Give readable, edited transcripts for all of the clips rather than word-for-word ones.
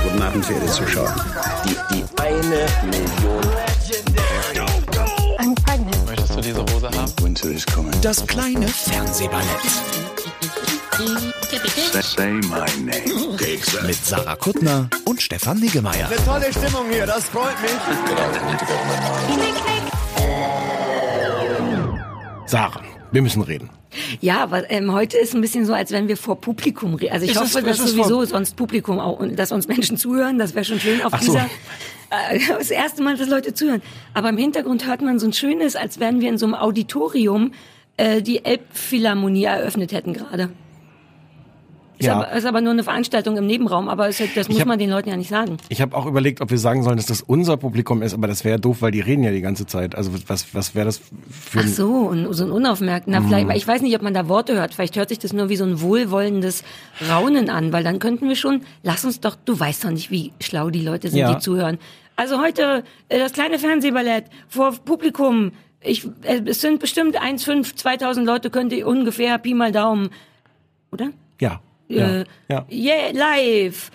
Guten Abend, verehrte Zuschauer. Die 1 Million. I'm pregnant. Möchtest du diese Hose haben? Winter is coming. Das kleine Fernsehballett. Say my name. Mit Sarah Kuttner und Stefan Niggemeier. Eine tolle Stimmung hier, das freut mich. Sarah, wir müssen reden. Ja, aber heute ist ein bisschen so, als wenn wir vor Publikum reden. Also ich hoffe, dass sowieso sonst Publikum auch und dass uns Menschen zuhören. Das wäre schon schön auf dieser. Das erste Mal, dass Leute zuhören. Aber im Hintergrund hört man so ein schönes, als wären wir in so einem Auditorium die Elbphilharmonie eröffnet hätten gerade. Ist aber nur eine Veranstaltung im Nebenraum, aber das muss man den Leuten ja nicht sagen. Ich habe auch überlegt, ob wir sagen sollen, dass das unser Publikum ist, aber das wäre ja doof, weil die reden ja die ganze Zeit. Also was wäre das für ein... Ach so, und so ein Unaufmerkt. Vielleicht, ich weiß nicht, ob man da Worte hört. Vielleicht hört sich das nur wie so ein wohlwollendes Raunen an, weil dann könnten wir schon, du weißt doch nicht, wie schlau die Leute sind, die zuhören. Also heute das kleine Fernsehballett vor Publikum. Es sind bestimmt 1,5, 2.000 Leute, könnt ihr ungefähr, Pi mal Daumen. Oder? Ja. Yeah, live.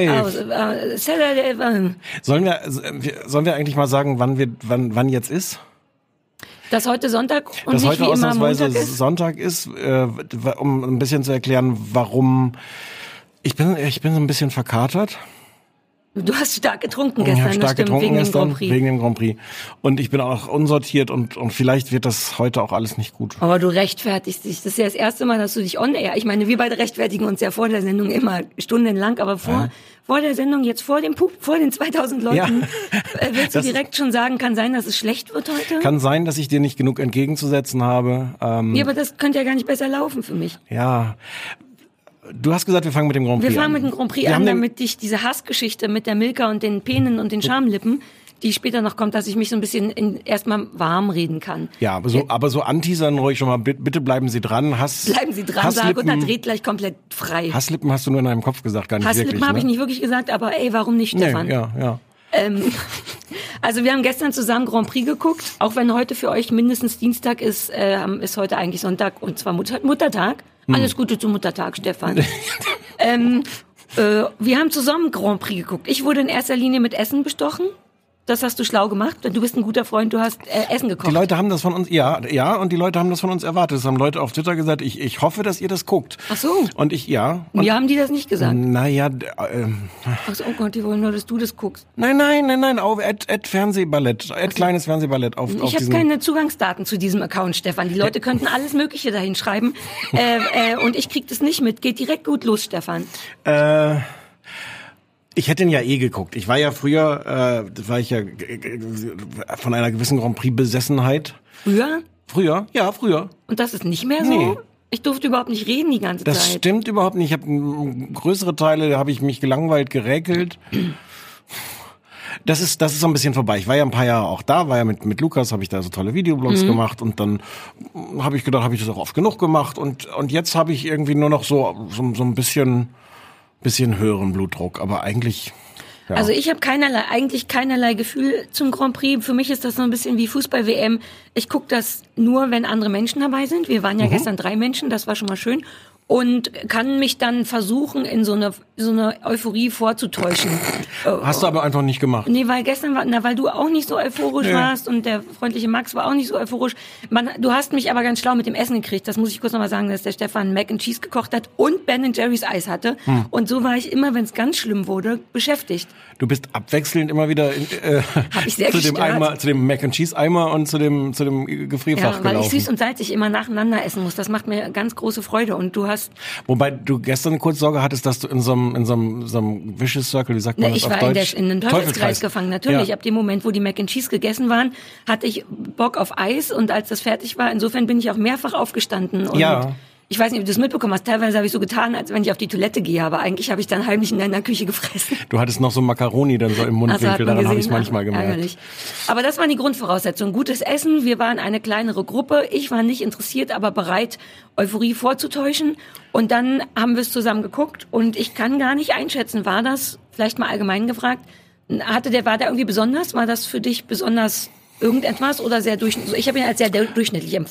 Sollen wir eigentlich mal sagen, wann jetzt ist? Dass heute Sonntag und dass nicht heute wie immer ausnahmsweise Montag ist? Sonntag ist, um ein bisschen zu erklären, warum. Ich bin so ein bisschen verkatert. Du hast stark getrunken gestern, wegen dem Grand Prix. Und ich bin auch unsortiert und vielleicht wird das heute auch alles nicht gut. Aber du rechtfertigst dich. Das ist ja das erste Mal, dass du dich on air. Ich meine, wir beide rechtfertigen uns ja vor der Sendung immer stundenlang, aber vor der Sendung, jetzt vor den 2000 Leuten, willst du direkt schon sagen, kann sein, dass es schlecht wird heute? Kann sein, dass ich dir nicht genug entgegenzusetzen habe. Ja, aber das könnte ja gar nicht besser laufen für mich. Ja. Du hast gesagt, wir fangen mit dem Grand Prix an. Wir fangen mit dem Grand Prix an, damit dich diese Hassgeschichte mit der Milka und den Penen und den Schamlippen, die später noch kommt, dass ich mich so ein bisschen erstmal warm reden kann. Ja, aber so anteasern ruhig schon mal, bitte bleiben Sie dran. Bleiben Sie dran, sag, und dann dreht gleich komplett frei. Hasslippen hast du nur in deinem Kopf gesagt, gar nicht Hasslippen wirklich. Hasslippen habe ich nicht wirklich gesagt, aber warum nicht, Stefan? Nee, ja. Also wir haben gestern zusammen Grand Prix geguckt, auch wenn heute für euch mindestens Dienstag ist, ist heute eigentlich Sonntag und zwar Muttertag. Alles Gute zum Muttertag, Stefan. Wir haben zusammen Grand Prix geguckt. Ich wurde in erster Linie mit Essen bestochen. Das hast du schlau gemacht. Du bist ein guter Freund, du hast Essen gekocht. Die Leute haben das von uns, und die Leute haben das von uns erwartet. Das haben Leute auf Twitter gesagt, ich hoffe, dass ihr das guckt. Ach so. Und mir haben die das nicht gesagt. Naja, Ach so, oh Gott, die wollen nur, dass du das guckst. Nein, auf Fernsehballett, kleines Fernsehballett Ich habe keine Zugangsdaten zu diesem Account, Stefan. Die Leute könnten alles Mögliche dahin schreiben. Und ich krieg das nicht mit. Geht direkt gut los, Stefan. Ich hätte ihn ja geguckt. Ich war ja früher, von einer gewissen Grand Prix Besessenheit. Früher? Ja, früher. Und das ist nicht mehr so? Nee. Ich durfte überhaupt nicht reden die ganze Zeit. Das stimmt überhaupt nicht. Ich habe größere Teile, da habe ich mich gelangweilt, geräkelt. Das ist so ein bisschen vorbei. Ich war ja ein paar Jahre auch da, war ja mit Lukas, habe ich da so tolle Videoblogs gemacht und dann habe ich gedacht, habe ich das auch oft genug gemacht und jetzt habe ich irgendwie nur noch so ein bisschen höheren Blutdruck, aber eigentlich... Ja. Also ich habe keinerlei Gefühl zum Grand Prix. Für mich ist das so ein bisschen wie Fußball-WM. Ich gucke das nur, wenn andere Menschen dabei sind. Wir waren ja gestern 3 Menschen, das war schon mal schön. Und kann mich dann versuchen, in so eine Euphorie vorzutäuschen. Hast du aber einfach nicht gemacht. Nee, weil gestern weil du auch nicht so euphorisch warst und der freundliche Max war auch nicht so euphorisch. Du hast mich aber ganz schlau mit dem Essen gekriegt. Das muss ich kurz nochmal sagen, dass der Stefan Mac and Cheese gekocht hat und Ben & Jerry's Eis hatte. Und so war ich immer, wenn es ganz schlimm wurde, beschäftigt. Du bist abwechselnd immer wieder zu dem Mac and Cheese Eimer und zu dem Gefrierfach gelaufen. Weil ich süß und salzig immer nacheinander essen muss. Das macht mir ganz große Freude. Und du hast... Wobei du gestern kurz Sorge hattest, dass du in so einem Vicious Circle, wie sagt man das auf Deutsch? Ich war in den Teufelskreis gefangen, natürlich. Ja. Ab dem Moment, wo die Mac and Cheese gegessen waren, hatte ich Bock auf Eis und als das fertig war, insofern bin ich auch mehrfach aufgestanden und ich weiß nicht, ob du das mitbekommen hast. Teilweise habe ich so getan, als wenn ich auf die Toilette gehe, aber eigentlich habe ich dann heimlich in deiner Küche gefressen. Du hattest noch so Macaroni dann so im Mundwinkel, daran habe ich es manchmal gemerkt. Ärgerlich. Aber das waren die Grundvoraussetzungen. Gutes Essen, wir waren eine kleinere Gruppe. Ich war nicht interessiert, aber bereit, Euphorie vorzutäuschen. Und dann haben wir es zusammen geguckt und ich kann gar nicht einschätzen, war das, vielleicht mal allgemein gefragt, war der irgendwie besonders? War das für dich besonders irgendetwas oder sehr durchschnittlich? Ich habe ihn als sehr durchschnittlich empfunden.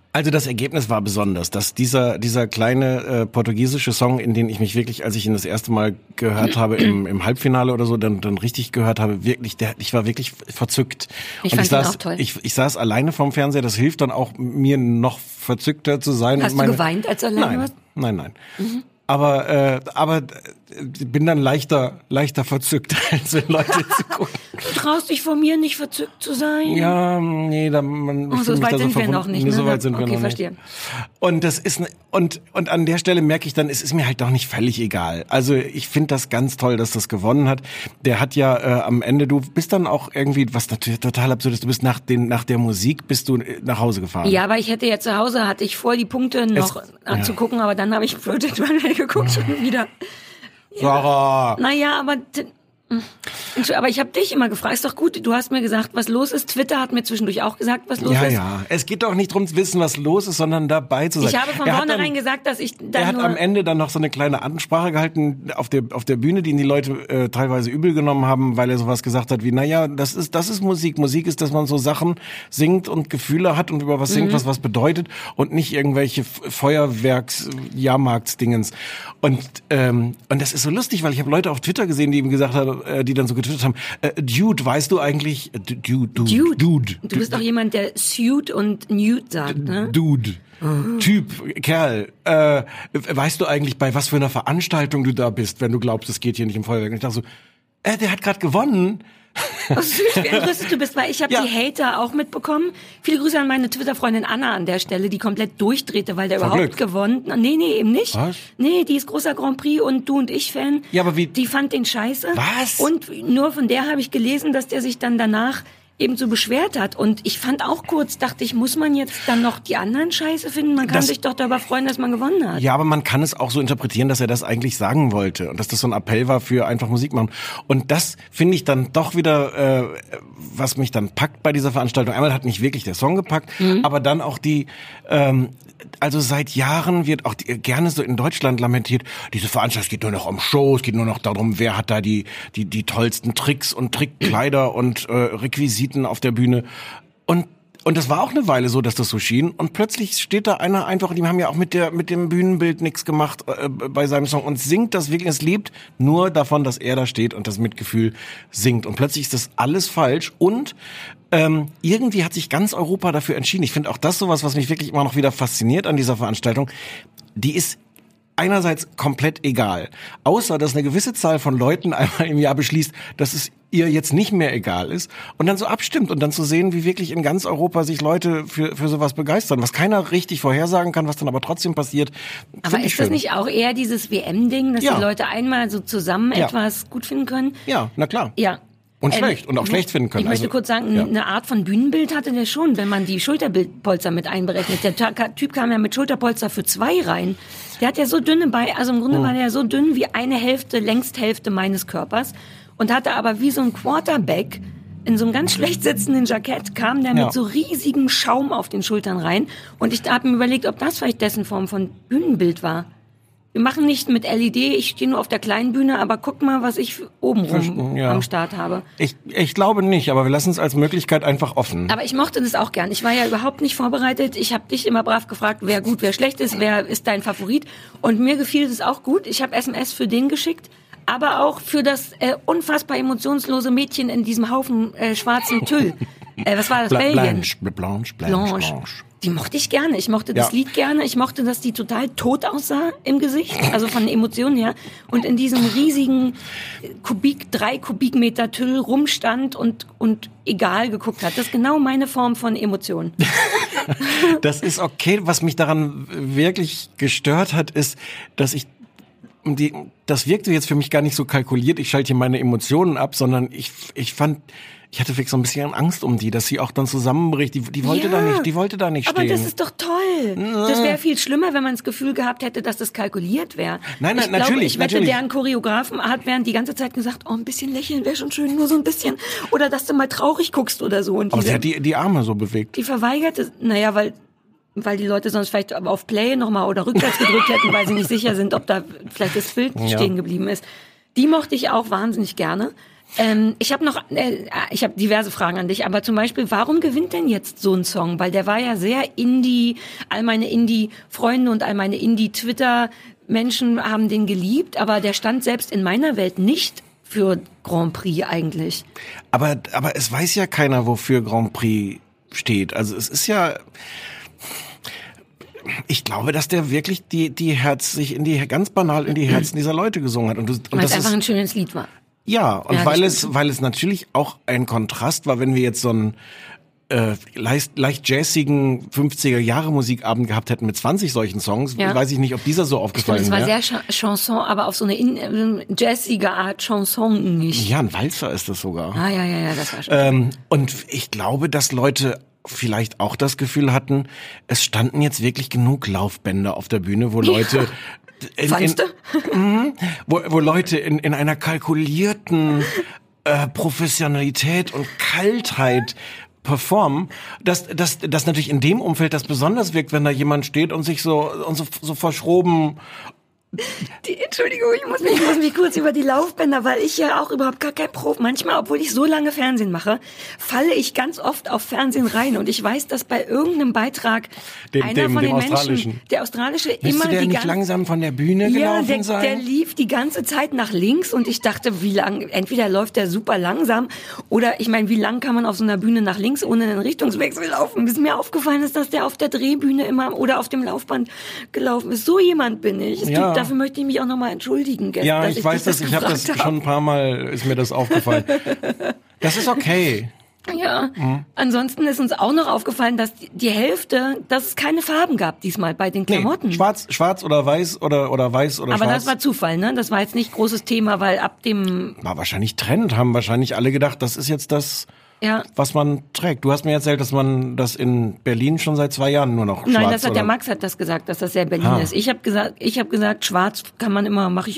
Also das Ergebnis war besonders, dass dieser kleine portugiesische Song, in den ich mich wirklich, als ich ihn das erste Mal gehört habe, im Halbfinale oder so, dann richtig gehört habe, wirklich, ich war wirklich verzückt. Ich fand ihn auch toll. Ich saß alleine vorm Fernseher, das hilft dann auch, mir noch verzückter zu sein. Hast du geweint, als du alleine warst? Nein. Mhm. Aber bin dann leichter verzückt, als wenn Leute zu gucken. Du traust dich von mir nicht verzückt zu sein? Ja, nee, so weit sind wir noch nicht. Nee, so weit sind wir noch verstehe. nicht. Und das ist und an der Stelle merke ich dann, es ist mir halt doch nicht völlig egal. Also ich finde das ganz toll, dass das gewonnen hat. Der hat ja am Ende, du bist dann auch irgendwie, was natürlich total absurd ist, du bist nach der Musik bist du nach Hause gefahren. Ja, aber ich hätte ja zu Hause, hatte ich vor, die Punkte noch anzugucken, aber dann habe ich Project Runway geguckt schon wieder. Sarah! Naja, aber ich habe dich immer gefragt, ist doch gut, du hast mir gesagt, was los ist. Twitter hat mir zwischendurch auch gesagt, was los ist. Ja, es geht doch nicht darum zu wissen, was los ist, sondern dabei zu sein. Ich habe von vornherein gesagt, dass ich dann Er hat am Ende dann noch so eine kleine Ansprache gehalten auf der Bühne, die ihn die Leute teilweise übel genommen haben, weil er sowas gesagt hat wie, naja, das ist Musik. Musik ist, dass man so Sachen singt und Gefühle hat und über was singt, was bedeutet und nicht irgendwelche Feuerwerks-Jahrmarktsdingens. Und das ist so lustig, weil ich habe Leute auf Twitter gesehen, die ihm gesagt haben, die dann so getwittert haben, Dude, weißt du eigentlich, Dude. Du bist doch jemand, der Suit und Nude sagt, ne? Dude. Typ, Kerl, weißt du eigentlich, bei was für einer Veranstaltung du da bist, wenn du glaubst, es geht hier nicht um Feuerwerk? Und ich dachte so, der hat gerade gewonnen. Süß, wie entrüstet du bist, weil ich habe die Hater auch mitbekommen. Viele Grüße an meine Twitter-Freundin Anna an der Stelle, die komplett durchdrehte, weil der überhaupt gewonnen. Nee, eben nicht. Was? Nee, die ist großer Grand Prix und du und ich Fan. Ja, aber wie? Die fand den scheiße. Was? Und nur von der habe ich gelesen, dass der sich dann danach eben so beschwert hat. Und ich fand auch kurz, dachte ich, muss man jetzt dann noch die anderen scheiße finden? Man kann sich doch darüber freuen, dass man gewonnen hat. Ja, aber man kann es auch so interpretieren, dass er das eigentlich sagen wollte und dass das so ein Appell war für einfach Musik machen. Und das finde ich dann doch wieder, was mich dann packt bei dieser Veranstaltung. Einmal hat mich wirklich der Song gepackt, aber dann auch also seit Jahren wird auch gerne so in Deutschland lamentiert, diese Veranstaltung geht nur noch um Shows, geht nur noch darum, wer hat da die tollsten Tricks und Trickkleider und Requisiten auf der Bühne. Und das war auch eine Weile so, dass das so schien. Und plötzlich steht da einer einfach, die haben ja auch mit dem Bühnenbild nichts gemacht bei seinem Song und singt das wirklich. Es lebt nur davon, dass er da steht und das Mitgefühl singt. Und plötzlich ist das alles falsch und irgendwie hat sich ganz Europa dafür entschieden. Ich finde auch das sowas, was mich wirklich immer noch wieder fasziniert an dieser Veranstaltung. Die ist einerseits komplett egal. Außer, dass eine gewisse Zahl von Leuten einmal im Jahr beschließt, dass es ihr jetzt nicht mehr egal ist und dann so abstimmt und dann zu sehen, wie wirklich in ganz Europa sich Leute für sowas begeistern, was keiner richtig vorhersagen kann, was dann aber trotzdem passiert. Aber ist das nicht auch eher dieses WM-Ding, dass die Leute einmal so zusammen etwas gut finden können? Ja, na klar. Ja. Und schlecht und auch schlecht finden können. Ich möchte kurz sagen, eine Art von Bühnenbild hatte der schon, wenn man die Schulterpolster mit einberechnet. Der Typ kam ja mit Schulterpolster für 2 rein. Der hat ja so dünne Beine, also im Grunde war der so dünn wie eine Hälfte, Längsthälfte meines Körpers und hatte aber wie so ein Quarterback in so einem ganz schlecht sitzenden Jackett, kam der mit so riesigem Schaum auf den Schultern rein und ich habe mir überlegt, ob das vielleicht dessen Form von Bühnenbild war. Wir machen nicht mit LED, ich stehe nur auf der kleinen Bühne, aber guck mal, was ich obenrum am Start habe. Ich glaube nicht, aber wir lassen es als Möglichkeit einfach offen. Aber ich mochte das auch gern. Ich war ja überhaupt nicht vorbereitet. Ich habe dich immer brav gefragt, wer gut, wer schlecht ist, wer ist dein Favorit. Und mir gefiel es auch gut. Ich habe SMS für den geschickt, aber auch für das unfassbar emotionslose Mädchen in diesem Haufen schwarzen Tüll. Was war das? Belgien? Blanche. Die mochte ich gerne. Ich mochte das Lied gerne. Ich mochte, dass die total tot aussah im Gesicht, also von den Emotionen her. Und in diesem riesigen 3 Kubikmeter Tüll rumstand und egal geguckt hat. Das ist genau meine Form von Emotionen. Das ist okay. Was mich daran wirklich gestört hat, ist, dass das wirkte jetzt für mich gar nicht so kalkuliert. Ich schalte hier meine Emotionen ab, sondern ich hatte wirklich so ein bisschen Angst um die, dass sie auch dann zusammenbricht. Die wollte da nicht stehen. Aber das ist doch toll. Das wäre viel schlimmer, wenn man das Gefühl gehabt hätte, dass das kalkuliert wäre. Nein, natürlich. glaube, ich wette, deren Choreografen hat während die ganze Zeit gesagt, ein bisschen lächeln wäre schon schön, nur so ein bisschen. Oder dass du mal traurig guckst oder so. Und aber sie hat die Arme so bewegt. Die verweigerte, weil die Leute sonst vielleicht auf Play nochmal oder rückwärts gedrückt hätten, weil sie nicht sicher sind, ob da vielleicht das Bild stehen geblieben ist. Die mochte ich auch wahnsinnig gerne. Ich habe diverse Fragen an dich, aber zum Beispiel, warum gewinnt denn jetzt so ein Song? Weil der war ja sehr Indie, all meine Indie-Freunde und all meine Indie-Twitter-Menschen haben den geliebt, aber der stand selbst in meiner Welt nicht für Grand Prix eigentlich. Aber es weiß ja keiner, wofür Grand Prix steht. Also es ist ja... Ich glaube, dass der wirklich ganz banal in die Herzen dieser Leute gesungen hat. Und weil es einfach ein schönes Lied war. Ja, und weil es natürlich auch ein Kontrast war, wenn wir jetzt so einen leicht jazzigen 50er-Jahre-Musikabend gehabt hätten mit 20 solchen Songs, weiß ich nicht, ob dieser so aufgefallen wäre. Das war sehr Chanson, aber auf so eine jazzige Art Chanson nicht. Ja, ein Walzer ist das sogar. Ja, das war schon. Und ich glaube, dass Leute vielleicht auch das Gefühl hatten, es standen jetzt wirklich genug Laufbänder auf der Bühne, wo Leute... wo Leute in einer kalkulierten Professionalität und Kaltheit performen, dass natürlich in dem Umfeld das besonders wirkt, wenn da jemand steht und sich so verschroben... Entschuldigung, ich muss mich kurz über die Laufbänder, weil ich ja auch überhaupt gar kein Profi. Manchmal, obwohl ich so lange Fernsehen mache, falle ich ganz oft auf Fernsehen rein und ich weiß, dass bei irgendeinem Beitrag einer von den Menschen, der australische, müsste der nicht langsam von der Bühne gelaufen sein? Der lief die ganze Zeit nach links und ich dachte, wie lang? Entweder läuft der super langsam oder ich meine, wie lang kann man auf so einer Bühne nach links ohne einen Richtungswechsel laufen? Bis mir aufgefallen ist, dass der auf der Drehbühne immer oder auf dem Laufband gelaufen ist. So jemand bin ich. Dafür möchte ich mich auch nochmal entschuldigen. Ja, ich weiß das. Ich habe das schon ein paar Mal, ist mir das aufgefallen. Das ist okay. Ja, Ansonsten ist uns auch noch aufgefallen, dass die Hälfte, dass es keine Farben gab diesmal bei den Klamotten. Nee, schwarz oder weiß oder weiß oder aber schwarz. Das war Zufall, ne? Das war jetzt nicht großes Thema, weil ab dem... War wahrscheinlich Trend, haben wahrscheinlich alle gedacht, das ist jetzt das... Ja. Was man trägt. Du hast mir erzählt, dass man das in Berlin schon seit 2 Jahren nur noch schwarz... Nein, der Max hat das gesagt, dass das sehr Berlin ist. Ich habe gesagt, schwarz kann man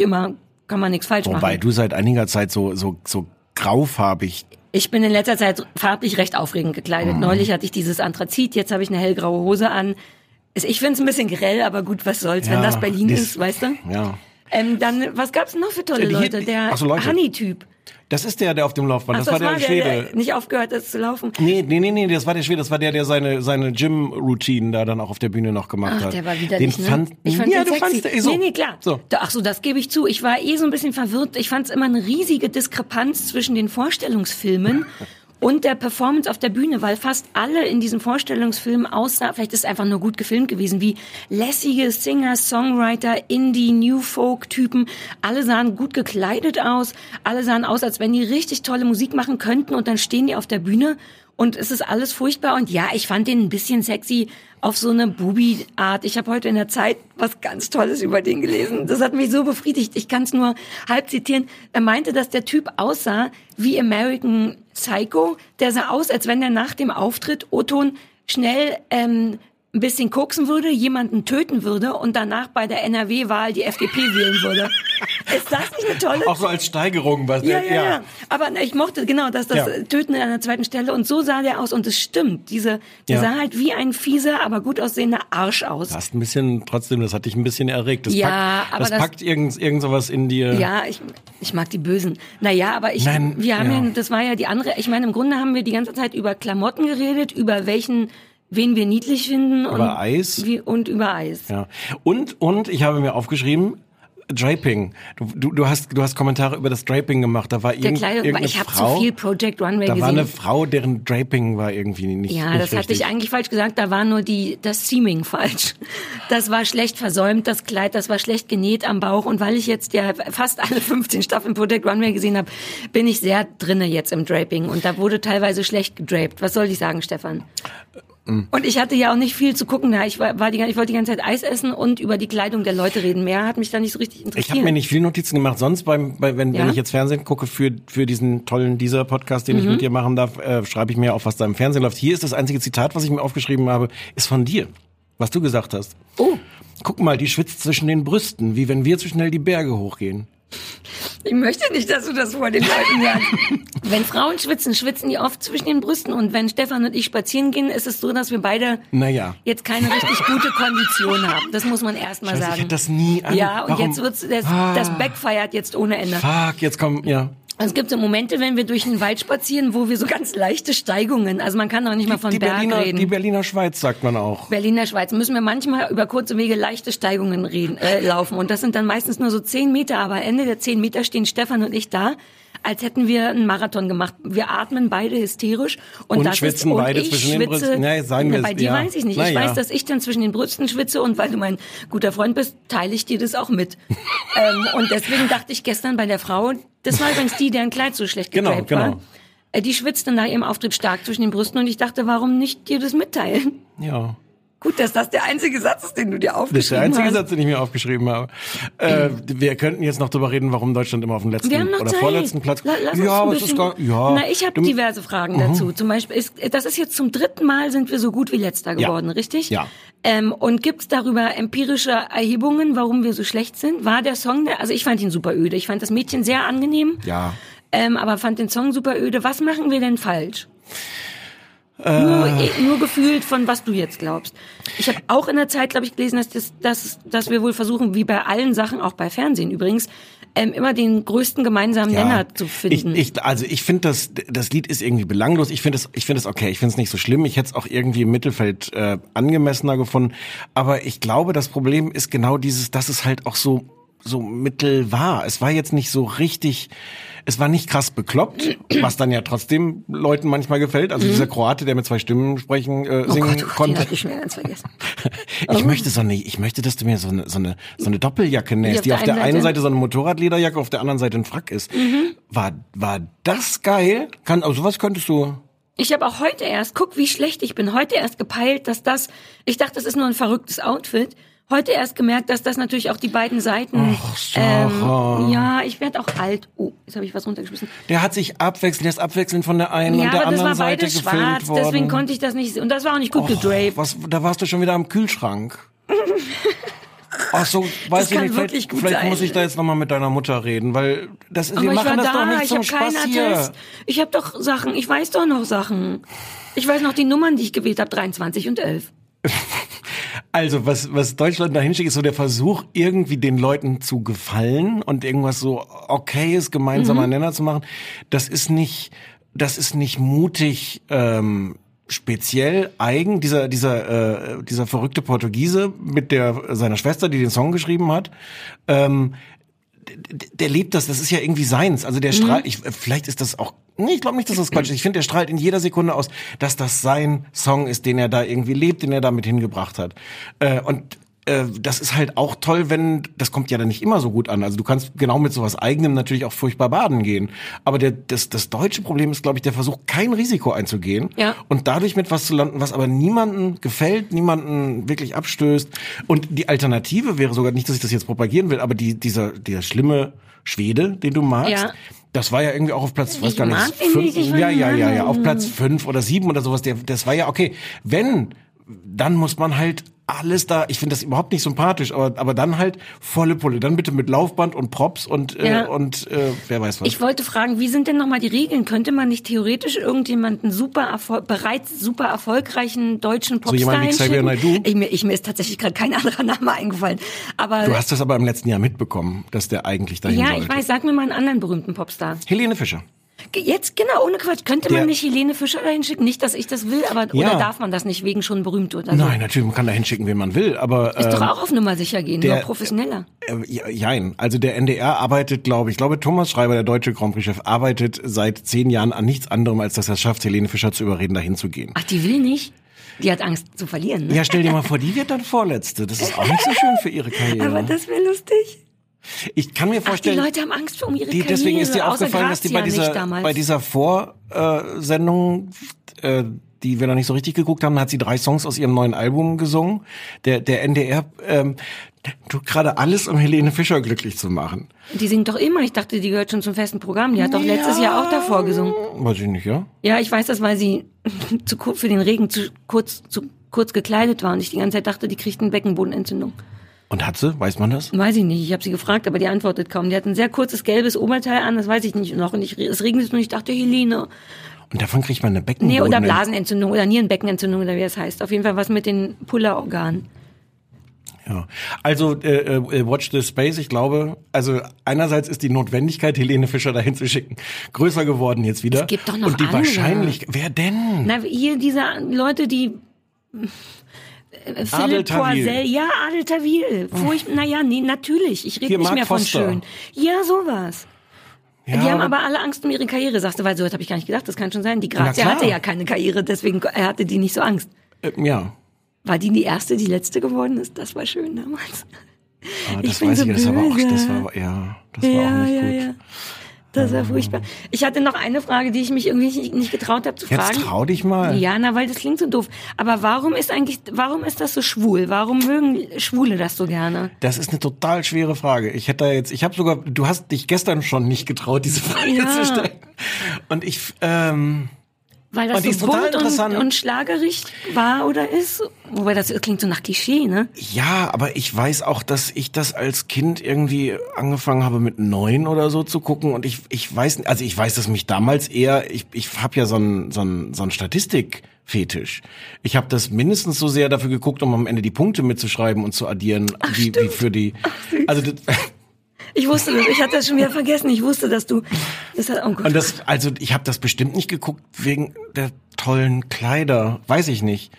nichts falsch machen. Wobei du seit einiger Zeit so graufarbig... Ich bin in letzter Zeit farblich recht aufregend gekleidet. Neulich hatte ich dieses Anthrazit, jetzt habe ich eine hellgraue Hose an. Ich finde es ein bisschen grell, aber gut, was soll's, wenn das Berlin ist, weißt du? Ja. Dann, was gab's noch für tolle Leute? Der Honey-Typ. Das ist der auf dem Laufband. Das war der Schwede. Der nicht aufgehört hat zu laufen. Nee, das war der Schwede. Das war der seine Gym-Routine da dann auch auf der Bühne noch gemacht hat. Der war widerlich, ich fand den sexy. Nee, klar. So. Ach so, das gebe ich zu. Ich war so ein bisschen verwirrt. Ich fand es immer eine riesige Diskrepanz zwischen den Vorstellungsfilmen und der Performance auf der Bühne, weil fast alle in diesem Vorstellungsfilm aussah, vielleicht ist es einfach nur gut gefilmt gewesen, wie lässige Singer, Songwriter, Indie, New Folk-Typen. Alle sahen gut gekleidet aus, alle sahen aus, als wenn die richtig tolle Musik machen könnten und dann stehen die auf der Bühne und es ist alles furchtbar. Und ja, ich fand den ein bisschen sexy auf so eine Bubi-Art. Ich habe heute in der Zeit was ganz Tolles über den gelesen. Das hat mich so befriedigt. Ich kann es nur halb zitieren. Er meinte, dass der Typ aussah wie American Psycho. Der sah aus, als wenn er nach dem Auftritt O-Ton schnell ein bisschen koksen würde, jemanden töten würde und danach bei der NRW-Wahl die FDP wählen würde. Ist das nicht eine tolle... Auch so als Steigerung. Was ja. Aber ich mochte genau das Töten an der zweiten Stelle und so sah der aus und es stimmt. Der sah halt wie ein fieser, aber gut aussehender Arsch aus. Das hat dich ein bisschen erregt. Das packt irgend sowas in dir. Ja, ich mag die Bösen. Naja, aber das war ja die andere... Ich meine, im Grunde haben wir die ganze Zeit über Klamotten geredet, über wen wir niedlich finden über Eis und über Eis. Ja. Und ich habe mir aufgeschrieben, Draping. Du hast Kommentare über das Draping gemacht. Da war irgendeine ich habe Frau, zu viel Project Runway gesehen. Da war eine Frau, deren Draping war irgendwie nicht Ja, das hatte ich eigentlich falsch gesagt. Da war nur das Seaming falsch. Das war schlecht versäumt, das Kleid, das war schlecht genäht am Bauch. Und weil ich jetzt ja fast alle 15 Staffeln Project Runway gesehen habe, bin ich sehr drinne jetzt im Draping. Und da wurde teilweise schlecht gedrapt. Was soll ich sagen, Stefan? Und ich hatte ja auch nicht viel zu gucken. Ich wollte die ganze Zeit Eis essen und über die Kleidung der Leute reden. Mehr hat mich da nicht so richtig interessiert. Ich habe mir nicht viele Notizen gemacht. Sonst, wenn ich jetzt Fernsehen gucke für diesen tollen Podcast, den ich mit dir machen darf, schreibe ich mir auf, was da im Fernsehen läuft. Hier ist das einzige Zitat, was ich mir aufgeschrieben habe, ist von dir, was du gesagt hast. Oh. Guck mal, die schwitzt zwischen den Brüsten, wie wenn wir zu schnell die Berge hochgehen. Ich möchte nicht, dass du das vor den Leuten sagst. Wenn Frauen schwitzen die oft zwischen den Brüsten. Und wenn Stefan und ich spazieren gehen, ist es so, dass wir beide jetzt keine richtig gute Kondition haben. Das muss man erst mal sagen. Ich hätte das nie Ja, und jetzt wird's, das backfeiert jetzt ohne Ende. Jetzt kommen, Es gibt so Momente, wenn wir durch den Wald spazieren, wo wir so ganz leichte Steigungen, also man kann auch nicht mal von Berg reden. Die Berliner Schweiz sagt man auch. Berliner Schweiz müssen wir manchmal über kurze Wege leichte Steigungen laufen. Und das sind dann meistens nur so 10 Meter, aber am Ende der 10 Meter stehen Stefan und ich da, als hätten wir einen Marathon gemacht. Wir atmen beide hysterisch. Und das schwitzen ist, und beide ich zwischen schwitze, den Brüsten. Ja, bei dir weiß ich nicht. Ich weiß, dass ich dann zwischen den Brüsten schwitze und weil du mein guter Freund bist, teile ich dir das auch mit. Und deswegen dachte ich gestern bei der Frau, das war übrigens die, deren Kleid so schlecht gedrapt war. Die schwitzte nach ihrem Auftritt stark zwischen den Brüsten und ich dachte, warum nicht dir das mitteilen? Ja. Gut, dass das der einzige Satz ist, den du dir aufgeschrieben hast. Das ist der einzige Satz, den ich mir aufgeschrieben habe. Wir könnten jetzt noch drüber reden, warum Deutschland immer auf dem letzten oder Zeit. Vorletzten Platz. Ich habe diverse Fragen dazu. Zum Beispiel, das ist jetzt zum 3. Mal sind wir so gut wie Letzter geworden, richtig? Ja. Und gibt's darüber empirische Erhebungen, warum wir so schlecht sind? War der Song, also ich fand ihn super öde. Ich fand das Mädchen sehr angenehm. Ja. Aber fand den Song super öde. Was machen wir denn falsch? Nur gefühlt von was du jetzt glaubst. Ich habe auch in der Zeit, glaube ich, gelesen, dass wir wohl versuchen, wie bei allen Sachen, auch bei Fernsehen übrigens, immer den größten gemeinsamen Nenner zu finden. Ich finde, das Lied ist irgendwie belanglos. Ich finde es okay. Ich finde es nicht so schlimm. Ich hätte es auch irgendwie im Mittelfeld angemessener gefunden. Aber ich glaube, das Problem ist genau dieses, dass es halt auch so mittel war. Es war jetzt nicht so richtig, es war nicht krass bekloppt, was dann ja trotzdem Leuten manchmal gefällt. Also dieser Kroate, der mit 2 Stimmen singen konnte. Den hab ich mir ganz vergessen. Ich möchte, dass du mir so eine Doppeljacke nähst, die auf der einen Seite so eine Motorradlederjacke, auf der anderen Seite ein Frack ist. War das geil? Sowas könntest du... Ich habe auch heute erst, guck, wie schlecht ich bin, heute erst gepeilt, ich dachte, das ist nur ein verrücktes Outfit. Heute erst gemerkt, dass das natürlich auch die beiden Seiten... Ach, Sarah. Ja, ich werde auch alt. Oh, jetzt habe ich was runtergeschmissen. Der ist abwechselnd von der einen und der anderen Seite gefilmt worden. Ja, aber das war beides schwarz, deswegen konnte ich das nicht sehen. Und das war auch nicht gut gedraped. Da warst du schon wieder am Kühlschrank. Ach so, weiß ich nicht, vielleicht muss ich da jetzt nochmal mit deiner Mutter reden, weil wir machen das doch nicht zum Spaß hier. Ich habe doch Sachen, ich weiß doch noch Sachen. Ich weiß noch die Nummern, die ich gewählt habe, 23 und 11. Also, was Deutschland da hinschickt, ist so der Versuch, irgendwie den Leuten zu gefallen und irgendwas so okayes, gemeinsamer Nenner zu machen. Das ist nicht mutig, speziell eigen. Dieser verrückte Portugiese mit seiner Schwester, die den Song geschrieben hat, der lebt das ist ja irgendwie seins. Also der strahlt, vielleicht ist das auch, ich glaube nicht, dass das Quatsch ist. Ich finde, der strahlt in jeder Sekunde aus, dass das sein Song ist, den er da irgendwie lebt, den er da mit hingebracht hat. Und das ist halt auch toll, das kommt ja dann nicht immer so gut an. Also du kannst genau mit sowas Eigenem natürlich auch furchtbar baden gehen. Aber das deutsche Problem ist, glaube ich, der Versuch, kein Risiko einzugehen und dadurch mit was zu landen, was aber niemanden gefällt, niemanden wirklich abstößt. Und die Alternative wäre sogar, nicht, dass ich das jetzt propagieren will, aber dieser schlimme Schwede, den du magst, das war ja irgendwie auch auf Platz, weiß gar nicht, 5, ja, auf Platz 5 oder 7 oder sowas. Das war ja okay. Dann muss man halt alles da, ich finde das überhaupt nicht sympathisch, aber dann halt volle Pulle, dann bitte mit Laufband und Props und wer weiß was. Ich wollte fragen, wie sind denn nochmal die Regeln? Könnte man nicht theoretisch irgendjemanden bereits super erfolgreichen deutschen Popstar so jemand wie Xavier Naidoo? Mir ist tatsächlich gerade kein anderer Name eingefallen. Aber du hast das aber im letzten Jahr mitbekommen, dass der eigentlich dahin sollte. Ja, ich weiß, sag mir mal einen anderen berühmten Popstar. Helene Fischer. Jetzt, genau, ohne Quatsch. Könnte man nicht Helene Fischer dahin schicken? Nicht, dass ich das will, aber oder darf man das nicht wegen schon berühmt oder so? Nein, natürlich, man kann dahin schicken, wen man will, aber... Ist doch auch auf Nummer sicher gehen, nur professioneller. Jein, also der NDR arbeitet, ich glaube Thomas Schreiber, der deutsche Grand Prix-Chef, arbeitet seit 10 Jahren an nichts anderem, als dass er es schafft, Helene Fischer zu überreden, dahin zu gehen. Ach, die will nicht? Die hat Angst zu verlieren, ne? Ja, stell dir mal vor, die wird dann Vorletzte. Das ist auch nicht so schön für ihre Karriere. Aber das wäre lustig. Ich kann mir vorstellen, die Leute haben Angst um ihre Karriere. Deswegen ist dir aufgefallen, dass die bei dieser Vorsendung, die wir noch nicht so richtig geguckt haben, hat sie 3 Songs aus ihrem neuen Album gesungen. Der NDR tut gerade alles, um Helene Fischer glücklich zu machen. Die singt doch immer. Ich dachte, die gehört schon zum festen Programm. Die hat doch letztes Jahr auch davor gesungen. Weiß ich nicht, ja? Ja, ich weiß das, weil sie für den Regen zu kurz gekleidet war und ich die ganze Zeit dachte, die kriegt eine Beckenbodenentzündung. Und hat sie? Weiß man das? Weiß ich nicht. Ich habe sie gefragt, aber die antwortet kaum. Die hat ein sehr kurzes gelbes Oberteil an, das weiß ich nicht noch. Und es regnet und ich dachte, Helene. Und davon kriegt man eine Beckenboden... Nee, oder Blasenentzündung oder Nierenbeckenentzündung oder wie es heißt. Auf jeden Fall was mit den Pullerorganen. Ja, also Watch the Space, ich glaube, also einerseits ist die Notwendigkeit, Helene Fischer dahin zu schicken, größer geworden jetzt wieder. Es gibt doch noch und die andere. Wahrscheinlichkeit, wer denn? Na, hier diese Leute, die Philipp Poisel, ja, Adel Tawil. Nee, natürlich, ich rede nicht mehr von schön. Ja, sowas. Ja, die haben aber alle Angst um ihre Karriere, sagst du, weil so weit habe ich gar nicht gedacht, das kann schon sein. Die Grazia hatte ja keine Karriere, deswegen hatte die nicht so Angst. Ja. War die erste, die letzte geworden ist? Das war schön damals. Ah, das weiß ich, das war auch nicht gut. Ja. Das war furchtbar. Ich hatte noch eine Frage, die ich mich irgendwie nicht getraut habe zu fragen. Jetzt trau dich mal. Ja, weil das klingt so doof. Aber warum ist das so schwul? Warum mögen Schwule das so gerne? Das ist eine total schwere Frage. Du hast dich gestern schon nicht getraut, diese Frage zu stellen. Und weil das so bunt und schlagerig war oder ist? Wobei das klingt so nach Klischee, ne? Ja, aber ich weiß auch, dass ich das als Kind irgendwie angefangen habe mit 9 oder so zu gucken und ich weiß, dass mich damals eher, ich habe ja so einen Statistikfetisch. Ich habe das mindestens so sehr dafür geguckt, um am Ende die Punkte mitzuschreiben und zu addieren, wie für die. Also ich wusste das, ich hatte das schon wieder vergessen. Ich wusste, dass du oh Gott. Und ich habe das bestimmt nicht geguckt wegen der tollen Kleider, weiß ich nicht.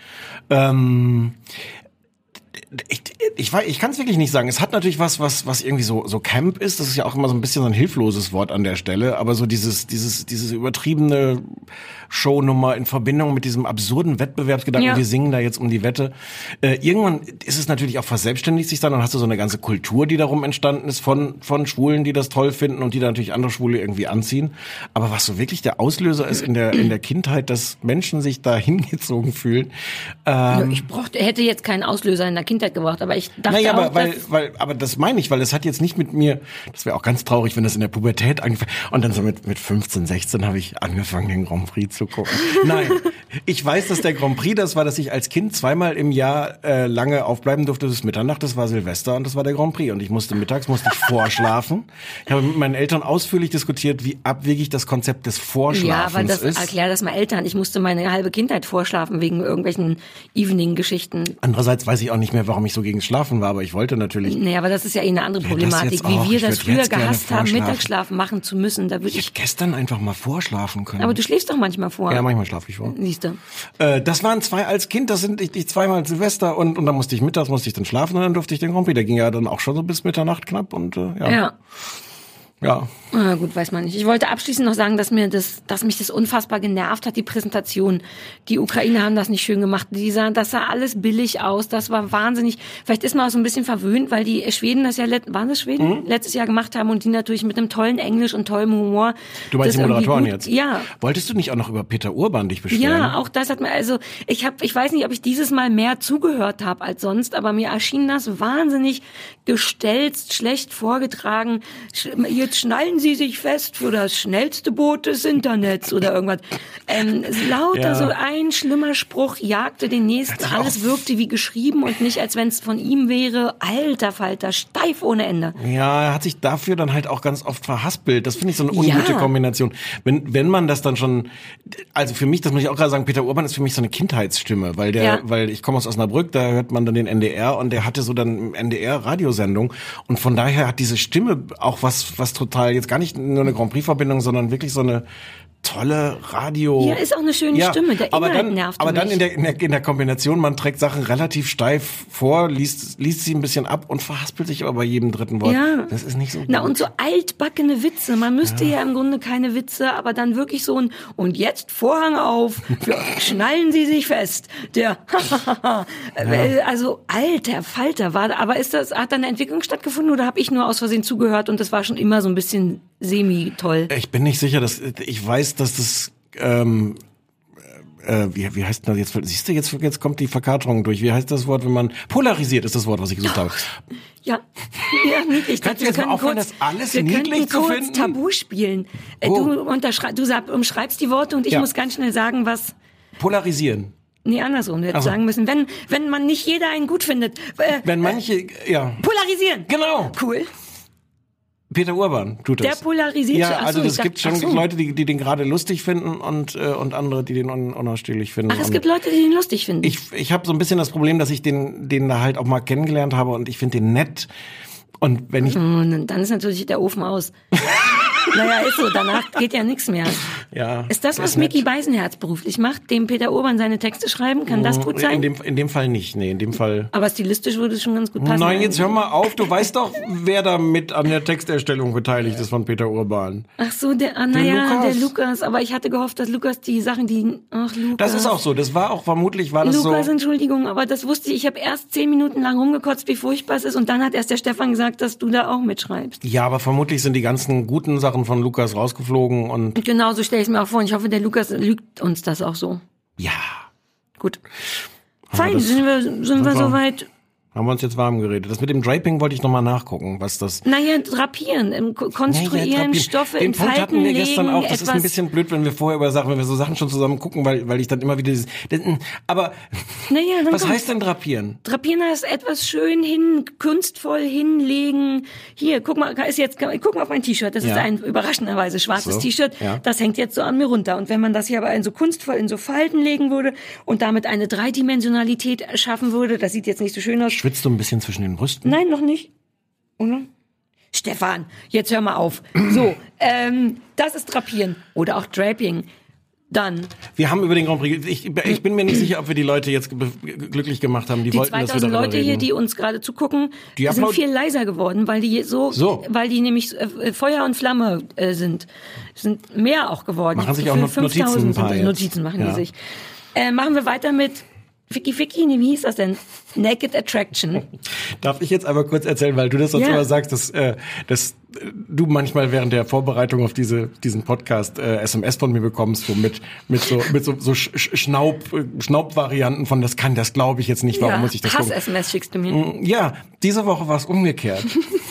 Ich kann es wirklich nicht sagen. Es hat natürlich was irgendwie so Camp ist. Das ist ja auch immer so ein bisschen so ein hilfloses Wort an der Stelle. Aber so dieses übertriebene Shownummer in Verbindung mit diesem absurden Wettbewerbsgedanken, ja. Wir singen da jetzt um die Wette. Irgendwann ist es natürlich auch verselbstständigt sich dann und hast du so eine ganze Kultur, die darum entstanden ist von Schwulen, die das toll finden und die da natürlich andere Schwule irgendwie anziehen. Aber was so wirklich der Auslöser ist in der Kindheit, dass Menschen sich da hingezogen fühlen. Ich hätte jetzt keinen Auslöser in der Kindheit gebraucht, aber ich dachte aber das meine ich, weil es hat jetzt nicht mit mir, das wäre auch ganz traurig, wenn das in der Pubertät angefangen, und dann so mit 15, 16 habe ich angefangen, den Grand Prix zu gucken. Nein, ich weiß, dass der Grand Prix das war, dass ich als Kind zweimal im Jahr lange aufbleiben durfte, das ist Mitternacht, das war Silvester und das war der Grand Prix und ich musste vorschlafen. Ich habe mit meinen Eltern ausführlich diskutiert, wie abwegig das Konzept des Vorschlafens ist. Erklär das mal Eltern. Ich musste meine halbe Kindheit vorschlafen wegen irgendwelchen Evening-Geschichten. Andererseits weiß ich auch nicht mehr, warum ich so gegen Schlafen war, aber ich wollte natürlich. Nee, aber das ist ja eine andere Problematik. Wie wir das früher gehasst haben, Mittagsschlaf machen zu müssen. Da würde ich gestern einfach mal vorschlafen können. Aber du schläfst doch manchmal vor. Ja, manchmal schlafe ich vor. Siehst du. Das waren 2 als Kind, das sind ich zweimal Silvester und dann musste ich dann schlafen und dann durfte ich den Grand Prix. Der ging ja dann auch schon so bis Mitternacht knapp und ja. Ja. Ah, gut, weiß man nicht. Ich wollte abschließend noch sagen, dass mich das unfassbar genervt hat, die Präsentation. Die Ukrainer haben das nicht schön gemacht. Das sah alles billig aus. Das war wahnsinnig. Vielleicht ist man auch so ein bisschen verwöhnt, weil die Schweden das ja, waren das Schweden? Letztes Jahr gemacht haben und die natürlich mit einem tollen Englisch und tollem Humor. Du meinst die Moderatoren jetzt? Ja. Wolltest du nicht auch noch über Peter Urban dich beschweren? Ja, auch das hat mir, ich weiß nicht, ob ich dieses Mal mehr zugehört habe als sonst, aber mir erschien das wahnsinnig gestelzt, schlecht vorgetragen. Jetzt schnallen Sie sich fest für das schnellste Boot des Internets oder irgendwas. Lauter so ein schlimmer Spruch jagte den nächsten. Alles wirkte wie geschrieben und nicht, als wenn es von ihm wäre. Alter Falter, steif ohne Ende. Ja, er hat sich dafür dann halt auch ganz oft verhaspelt. Das finde ich so eine ungute Kombination. Wenn man das dann schon, also für mich, das muss ich auch gerade sagen, Peter Urban ist für mich so eine Kindheitsstimme, weil ich komme aus Osnabrück, da hört man dann den NDR und der hatte so dann NDR-Radiosendung und von daher hat diese Stimme auch was total, jetzt gar nicht nur eine Grand Prix-Verbindung, sondern wirklich so eine tolle Radio. Ja, ist auch eine schöne Stimme. Der Inhalt nervt aber mich. dann in der Kombination, man trägt Sachen relativ steif vor, liest sie ein bisschen ab und verhaspelt sich aber bei jedem dritten Wort. Ja. Das ist nicht so gut. Na, und so altbackene Witze. Man müsste ja im Grunde keine Witze, aber dann wirklich so ein, und jetzt Vorhang auf, schnallen Sie sich fest. Der, also, alter Falter aber hat da eine Entwicklung stattgefunden oder habe ich nur aus Versehen zugehört und das war schon immer so ein bisschen semi-toll? Ich bin nicht sicher, ich weiß, dass das, wie heißt das jetzt? Siehst du, jetzt kommt die Verkaterung durch. Wie heißt das Wort, wenn man polarisiert, ist das Wort, was ich gesucht habe. Ja, niedlich. Kannst du jetzt mal aufhören, das alles niedlich zu finden? Wir können Tabu spielen. Du umschreibst die Worte und ich muss ganz schnell sagen, was... Polarisieren. Nee, andersrum. Wir hätten sagen müssen, wenn man nicht jeder einen gut findet. Wenn manche, Polarisieren. Genau. Cool. Peter Urban tut das. Der polarisiert. Ja, also es gibt schon Leute, die den gerade lustig finden und andere, die den unausstehlich finden. Ach, es gibt Leute, die den lustig finden. Ich habe so ein bisschen das Problem, dass ich den da halt auch mal kennengelernt habe und ich finde den nett. Und wenn ich... Und dann ist natürlich der Ofen aus. Naja, ist so, danach geht ja nichts mehr. Ja, ist das, was Micky Beisenherz beruflich macht, dem Peter Urban seine Texte schreiben? Kann das gut sein? In dem Fall nicht, nee, in dem Fall... Aber stilistisch würde es schon ganz gut passen. Nein, jetzt hör mal auf, du weißt doch, wer da mit an der Texterstellung beteiligt ist von Peter Urban. Ach so, der Lukas. Aber ich hatte gehofft, dass Lukas die Sachen, Lukas. Das ist auch so, das war auch, vermutlich war das Lukas, so... Lukas, Entschuldigung, aber das wusste ich. Ich habe erst 10 Minuten lang rumgekotzt, wie furchtbar es ist. Und dann hat erst der Stefan gesagt, dass du da auch mitschreibst. Ja, aber vermutlich sind die ganzen guten Sachen von Lukas rausgeflogen und... Genau, so stelle ich es mir auch vor. Und ich hoffe, der Lukas lügt uns das auch so. Ja. Gut. Fein, sind wir soweit... Haben wir uns jetzt warm geredet. Das mit dem Draping wollte ich nochmal nachgucken, was das... Naja, drapieren, konstruieren, Stoffe in Falten hatten wir legen, gestern auch. Das ist ein bisschen blöd, wenn wir so Sachen schon zusammen gucken, weil ich dann immer wieder aber was heißt denn drapieren? Drapieren heißt etwas schön kunstvoll hinlegen. Hier, guck mal auf mein T-Shirt. Das ist ein überraschenderweise schwarzes T-Shirt. Ja. Das hängt jetzt so an mir runter. Und wenn man das hier aber so kunstvoll in so Falten legen würde und damit eine Dreidimensionalität schaffen würde, das sieht jetzt nicht so schön aus. Schwitzt du ein bisschen zwischen den Brüsten? Nein, noch nicht. Oder? Stefan, jetzt hör mal auf. So, das ist Drapieren oder auch Draping. Dann. Wir haben über den Grand Prix, ich bin mir nicht sicher, ob wir die Leute jetzt glücklich gemacht haben. Die wollten, dass wir darüber Leute reden. Hier, die uns gerade zugucken, die sind viel leiser geworden, weil die weil die nämlich Feuer und Flamme sind mehr auch geworden. Machen sich auch Notizen machen die sich. Machen wir weiter mit Ficky, wie hieß das denn? Naked Attraction. Darf ich jetzt aber kurz erzählen, weil du das sonst immer sagst, dass du manchmal während der Vorbereitung auf diesen Podcast SMS von mir bekommst, so mit so Schnaub-Varianten von das glaube ich jetzt nicht, warum muss ich das gucken? Hass-SMS schickst du mir. Ja, diese Woche war es umgekehrt.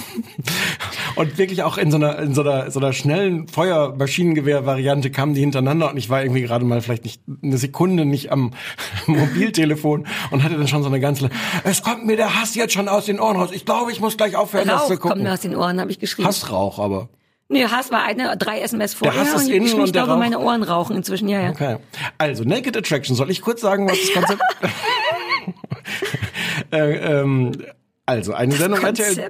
Und wirklich auch in so einer schnellen Feuermaschinengewehr-Variante kamen die hintereinander und ich war irgendwie gerade mal vielleicht nicht eine Sekunde nicht am Mobiltelefon und hatte dann schon so eine ganze, es kommt mir der Hass jetzt schon aus den Ohren raus. Ich glaube, ich muss gleich aufhören, das zu gucken. Kommt mir aus den Ohren, habe ich geschrieben. Hassrauch, aber. Nee, Hass war 3 SMS vorher. Der Hass ist innen und ich glaube, meine Ohren rauchen inzwischen, ja. Okay. Also, Naked Attraction. Soll ich kurz sagen, was das Konzept... Also, eine Sendung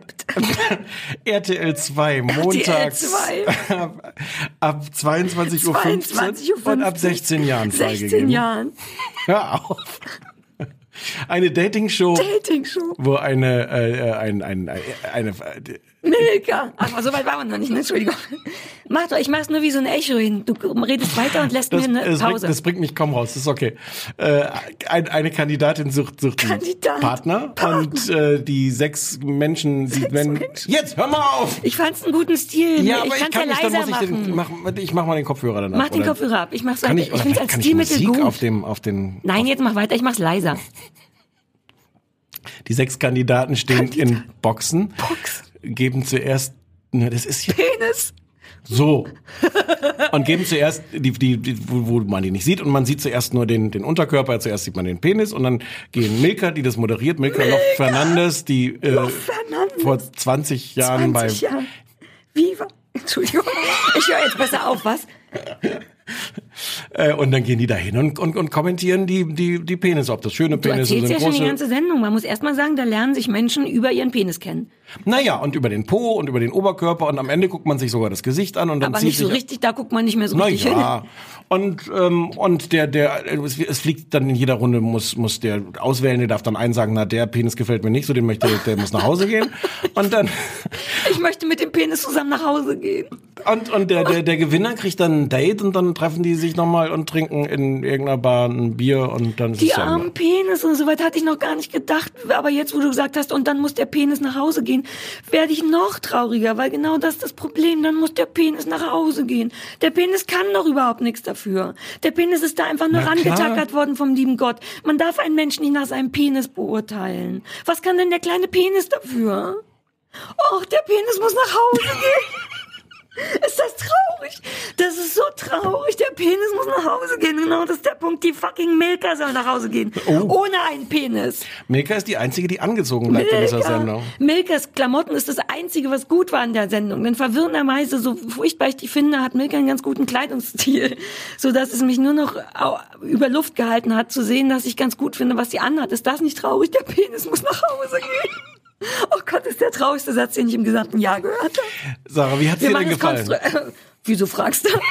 RTL 2, montags ab 22:15 Uhr und ab 16 Jahren freigegeben. 16 Jahren. Hör auf. Eine Dating-Show. Wo eine Milka. Aber so weit waren wir noch nicht, ne? Entschuldigung. Ich mach's nur wie so ein Echo hin. Du redest weiter und lässt mir eine Pause. Das bringt mich kaum raus, das ist okay. Eine Kandidatin sucht Partner und die 6 Menschen, jetzt hör mal auf! Ich fand's einen guten Stil. Ja, aber ich kann's ja leiser ich mach mal den Kopfhörer danach. Mach den Kopfhörer ab. Ich mach's weiter. Ich find's als Stilmittel gut. Auf den Nein, jetzt mach weiter. Ich mach's leiser. Die 6 Kandidaten stehen in Boxen. Geben zuerst, das ist ja Penis. So. Und geben zuerst wo man die nicht sieht und man sieht zuerst nur den Unterkörper, zuerst sieht man den Penis und dann gehen Milka, die das moderiert, Milka Fernandes, die vor 20 Jahren Viva. Entschuldigung. Ich höre jetzt besser auf, was? Und dann gehen die da hin und kommentieren die Penisse, ob das schöne Penisse sind. Du erzählst ja schon die ganze Sendung. Man muss erst mal sagen, da lernen sich Menschen über ihren Penis kennen. Naja, und über den Po und über den Oberkörper und am Ende guckt man sich sogar das Gesicht an und dann aber nicht so richtig, da guckt man nicht mehr so richtig hin. Und es fliegt dann in jeder Runde, muss der Auswählende darf dann einen sagen, der Penis gefällt mir nicht, so der muss nach Hause gehen. Und dann ich möchte mit dem Penis zusammen nach Hause gehen. Und der Gewinner kriegt dann ein Date und dann treffen die sich nochmal und trinken in irgendeiner Bar ein Bier und dann ist es die armen Penis und so weit hatte ich noch gar nicht gedacht, aber jetzt, wo du gesagt hast, und dann muss der Penis nach Hause gehen, werde ich noch trauriger, weil genau das ist das Problem, dann muss der Penis nach Hause gehen. Der Penis kann doch überhaupt nichts dafür. Der Penis ist da einfach nur rangetackert worden vom lieben Gott. Man darf einen Menschen nicht nach seinem Penis beurteilen. Was kann denn der kleine Penis dafür? Och, der Penis muss nach Hause gehen. Ist das traurig? Das ist so traurig. Der Penis muss nach Hause gehen. Genau, das ist der Punkt. Die fucking Milka soll nach Hause gehen. Ohne einen Penis. Milka ist die Einzige, die angezogen bleibt in dieser Sendung. Milkas Klamotten ist das Einzige, was gut war in der Sendung. Denn verwirrenderweise, so furchtbar ich die finde, hat Milka einen ganz guten Kleidungsstil. Sodass es mich nur noch über Luft gehalten hat, zu sehen, dass ich ganz gut finde, was sie anhat. Ist das nicht traurig? Der Penis muss nach Hause gehen. Oh Gott, ist der traurigste Satz, den ich im gesamten Jahr gehört habe. Sarah, wie hat's dir denn gefallen? Wieso fragst du?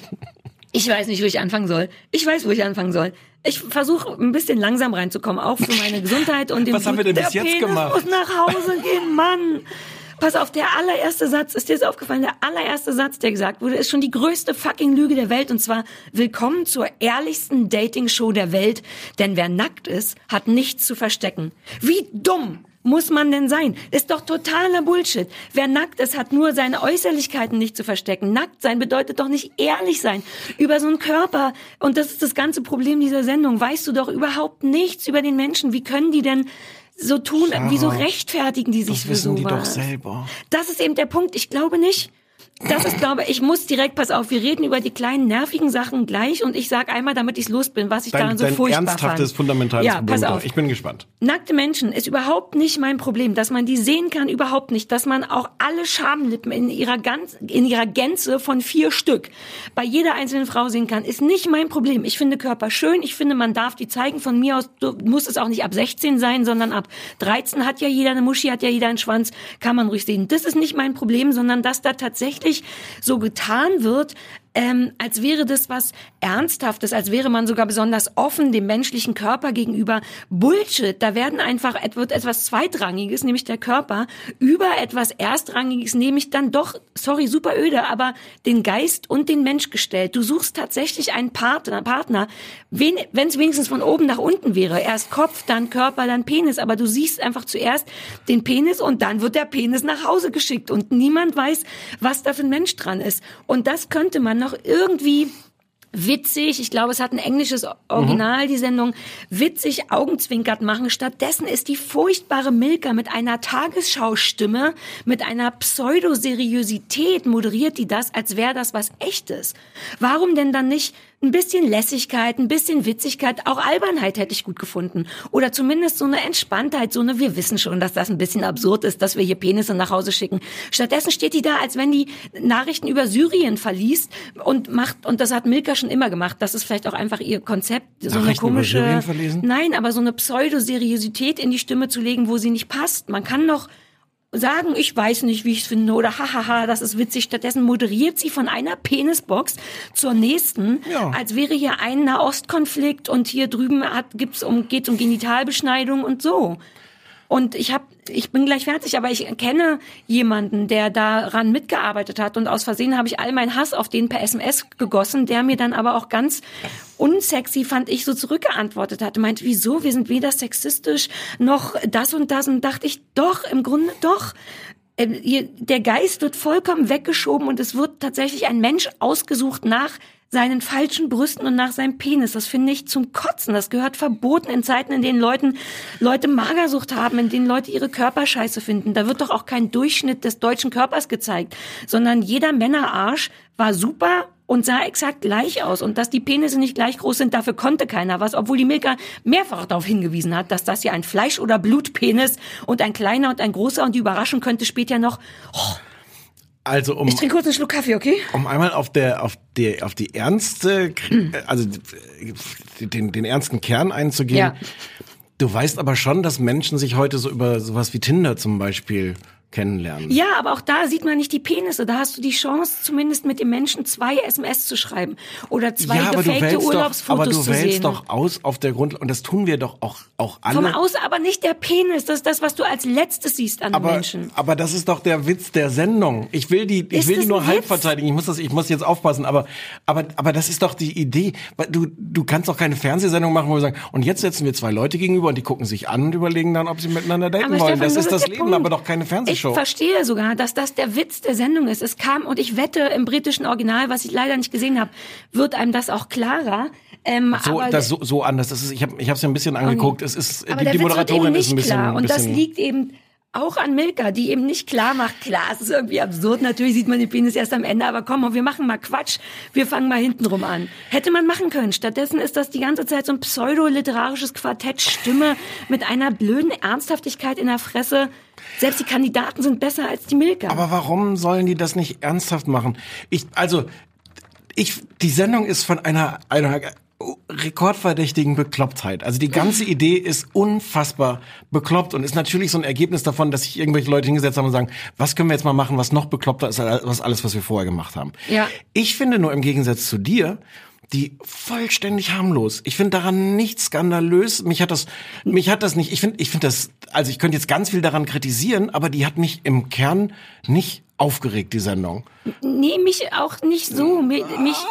Ich weiß nicht, wo ich anfangen soll. Ich weiß, wo ich anfangen soll. Ich versuche ein bisschen langsam reinzukommen, auch für meine Gesundheit und den Was haben wir denn bis jetzt Penis gemacht? muss nach Hause gehen, Mann. Pass auf, der allererste Satz, ist dir das aufgefallen? Der allererste Satz, der gesagt wurde, ist schon die größte fucking Lüge der Welt. Und zwar, willkommen zur ehrlichsten Dating-Show der Welt. Denn wer nackt ist, hat nichts zu verstecken. Wie dumm muss man denn sein? Ist doch totaler Bullshit. Wer nackt ist, hat nur seine Äußerlichkeiten nicht zu verstecken. Nackt sein bedeutet doch nicht ehrlich sein. Über so einen Körper, und das ist das ganze Problem dieser Sendung, weißt du doch überhaupt nichts über den Menschen. Wie können die denn so tun, wieso rechtfertigen die sich für sowas? Das wissen die doch selber. Das ist eben der Punkt, ich glaube nicht. Ich muss direkt, pass auf, wir reden über die kleinen nervigen Sachen gleich und ich sag einmal, damit ich los bin, was ich daran so furchtbar fand. Dein ernsthaftes, fundamentales Problem. Pass auf. Ich bin gespannt. Nackte Menschen ist überhaupt nicht mein Problem, dass man die sehen kann, überhaupt nicht, dass man auch alle Schamlippen in ihrer Gänze von 4 Stück bei jeder einzelnen Frau sehen kann, ist nicht mein Problem. Ich finde Körper schön, ich finde, man darf die zeigen, von mir aus muss es auch nicht ab 16 sein, sondern ab 13 hat ja jeder eine Muschi, hat ja jeder einen Schwanz, kann man ruhig sehen. Das ist nicht mein Problem, sondern dass da tatsächlich so getan wird, als wäre das was Ernsthaftes, als wäre man sogar besonders offen dem menschlichen Körper gegenüber. Bullshit, da wird etwas Zweitrangiges, nämlich der Körper, über etwas Erstrangiges, nämlich dann doch, sorry, super öde, aber den Geist und den Mensch gestellt. Du suchst tatsächlich einen Partner, wenn es wenigstens von oben nach unten wäre. Erst Kopf, dann Körper, dann Penis, aber du siehst einfach zuerst den Penis und dann wird der Penis nach Hause geschickt und niemand weiß, was da für ein Mensch dran ist. Und das könnte man noch irgendwie witzig, ich glaube, es hat ein englisches Original, die Sendung, witzig augenzwinkert machen. Stattdessen ist die furchtbare Milka mit einer Tagesschau-Stimme, mit einer Pseudoseriosität moderiert die das, als wäre das was Echtes. Warum denn dann nicht ein bisschen Lässigkeit, ein bisschen Witzigkeit, auch Albernheit hätte ich gut gefunden. Oder zumindest so eine Entspanntheit, wir wissen schon, dass das ein bisschen absurd ist, dass wir hier Penisse nach Hause schicken. Stattdessen steht die da, als wenn die Nachrichten über Syrien verliest und das hat Milka schon immer gemacht. Das ist vielleicht auch einfach ihr Konzept, so eine komische, nein, aber so eine Pseudoseriosität in die Stimme zu legen, wo sie nicht passt. Man kann noch sagen, ich weiß nicht, wie ich es finde, oder hahaha, das ist witzig. Stattdessen moderiert sie von einer Penisbox zur nächsten, als wäre hier ein Nahostkonflikt und hier drüben geht's um Genitalbeschneidung und so. Und ich bin gleich fertig, aber ich kenne jemanden, der daran mitgearbeitet hat und aus Versehen habe ich all meinen Hass auf den per SMS gegossen, der mir dann aber auch ganz unsexy, fand ich, so zurückgeantwortet hatte. Meint, wieso? Wir sind weder sexistisch noch das und das. Und dachte ich, doch, im Grunde doch. Der Geist wird vollkommen weggeschoben und es wird tatsächlich ein Mensch ausgesucht nach seinen falschen Brüsten und nach seinem Penis. Das finde ich zum Kotzen. Das gehört verboten in Zeiten, in denen Leute Magersucht haben, in denen Leute ihre Körper scheiße finden. Da wird doch auch kein Durchschnitt des deutschen Körpers gezeigt, sondern jeder Männerarsch war super und sah exakt gleich aus. Und dass die Penisse nicht gleich groß sind, dafür konnte keiner was, obwohl die Milka mehrfach darauf hingewiesen hat, dass das hier ein Fleisch- oder Blutpenis und ein kleiner und ein großer und die Überraschung könnte später noch... Also ich trinke kurz einen Schluck Kaffee, okay? Um einmal auf die ernste, also den ernsten Kern einzugehen. Ja. Du weißt aber schon, dass Menschen sich heute so über sowas wie Tinder zum Beispiel kennenlernen. Ja, aber auch da sieht man nicht die Penisse. Da hast du die Chance, zumindest mit dem Menschen 2 SMS zu schreiben oder 2 gefakte Urlaubsfotos zu sehen. Aber du wählst doch aus auf der Grundlage, und das tun wir doch auch alle. Vom Aus, aber nicht der Penis. Das ist das, was du als letztes siehst an den Menschen. Aber das ist doch der Witz der Sendung. Ich will die nur halb verteidigen. Ich muss jetzt aufpassen. Aber das ist doch die Idee. Du kannst doch keine Fernsehsendung machen, wo wir sagen, und jetzt setzen wir 2 Leute gegenüber und die gucken sich an und überlegen dann, ob sie miteinander daten wollen. Stefan, das ist das Leben, Punkt. Aber doch keine Fernsehshow. Ich verstehe sogar, dass das der Witz der Sendung ist. Es kam, und ich wette, im britischen Original, was ich leider nicht gesehen habe, wird einem das auch klarer. So anders. Das ist, ich habe es ja ein bisschen angeguckt. Es ist, die Moderatorin ist ein bisschen klar. Und das liegt eben auch an Milka, die eben nicht klar macht, klar, es ist irgendwie absurd, natürlich sieht man den Penis erst am Ende, aber komm, wir machen mal Quatsch, wir fangen mal hintenrum an. Hätte man machen können. Stattdessen ist das die ganze Zeit so ein pseudo-literarisches Quartett, Stimme mit einer blöden Ernsthaftigkeit in der Fresse. Selbst die Kandidaten sind besser als die Milka. Aber warum sollen die das nicht ernsthaft machen? Die Sendung ist von einer rekordverdächtigen Beklopptheit. Also die ganze Idee ist unfassbar bekloppt und ist natürlich so ein Ergebnis davon, dass sich irgendwelche Leute hingesetzt haben und sagen, was können wir jetzt mal machen, was noch bekloppter ist als alles, was wir vorher gemacht haben. Ja. Ich finde nur im Gegensatz zu dir, die vollständig harmlos. Ich finde daran nichts skandalös. Mich hat das nicht, ich finde das, also ich könnte jetzt ganz viel daran kritisieren, aber die hat mich im Kern nicht aufgeregt, die Sendung. Nee, mich auch nicht so. Mich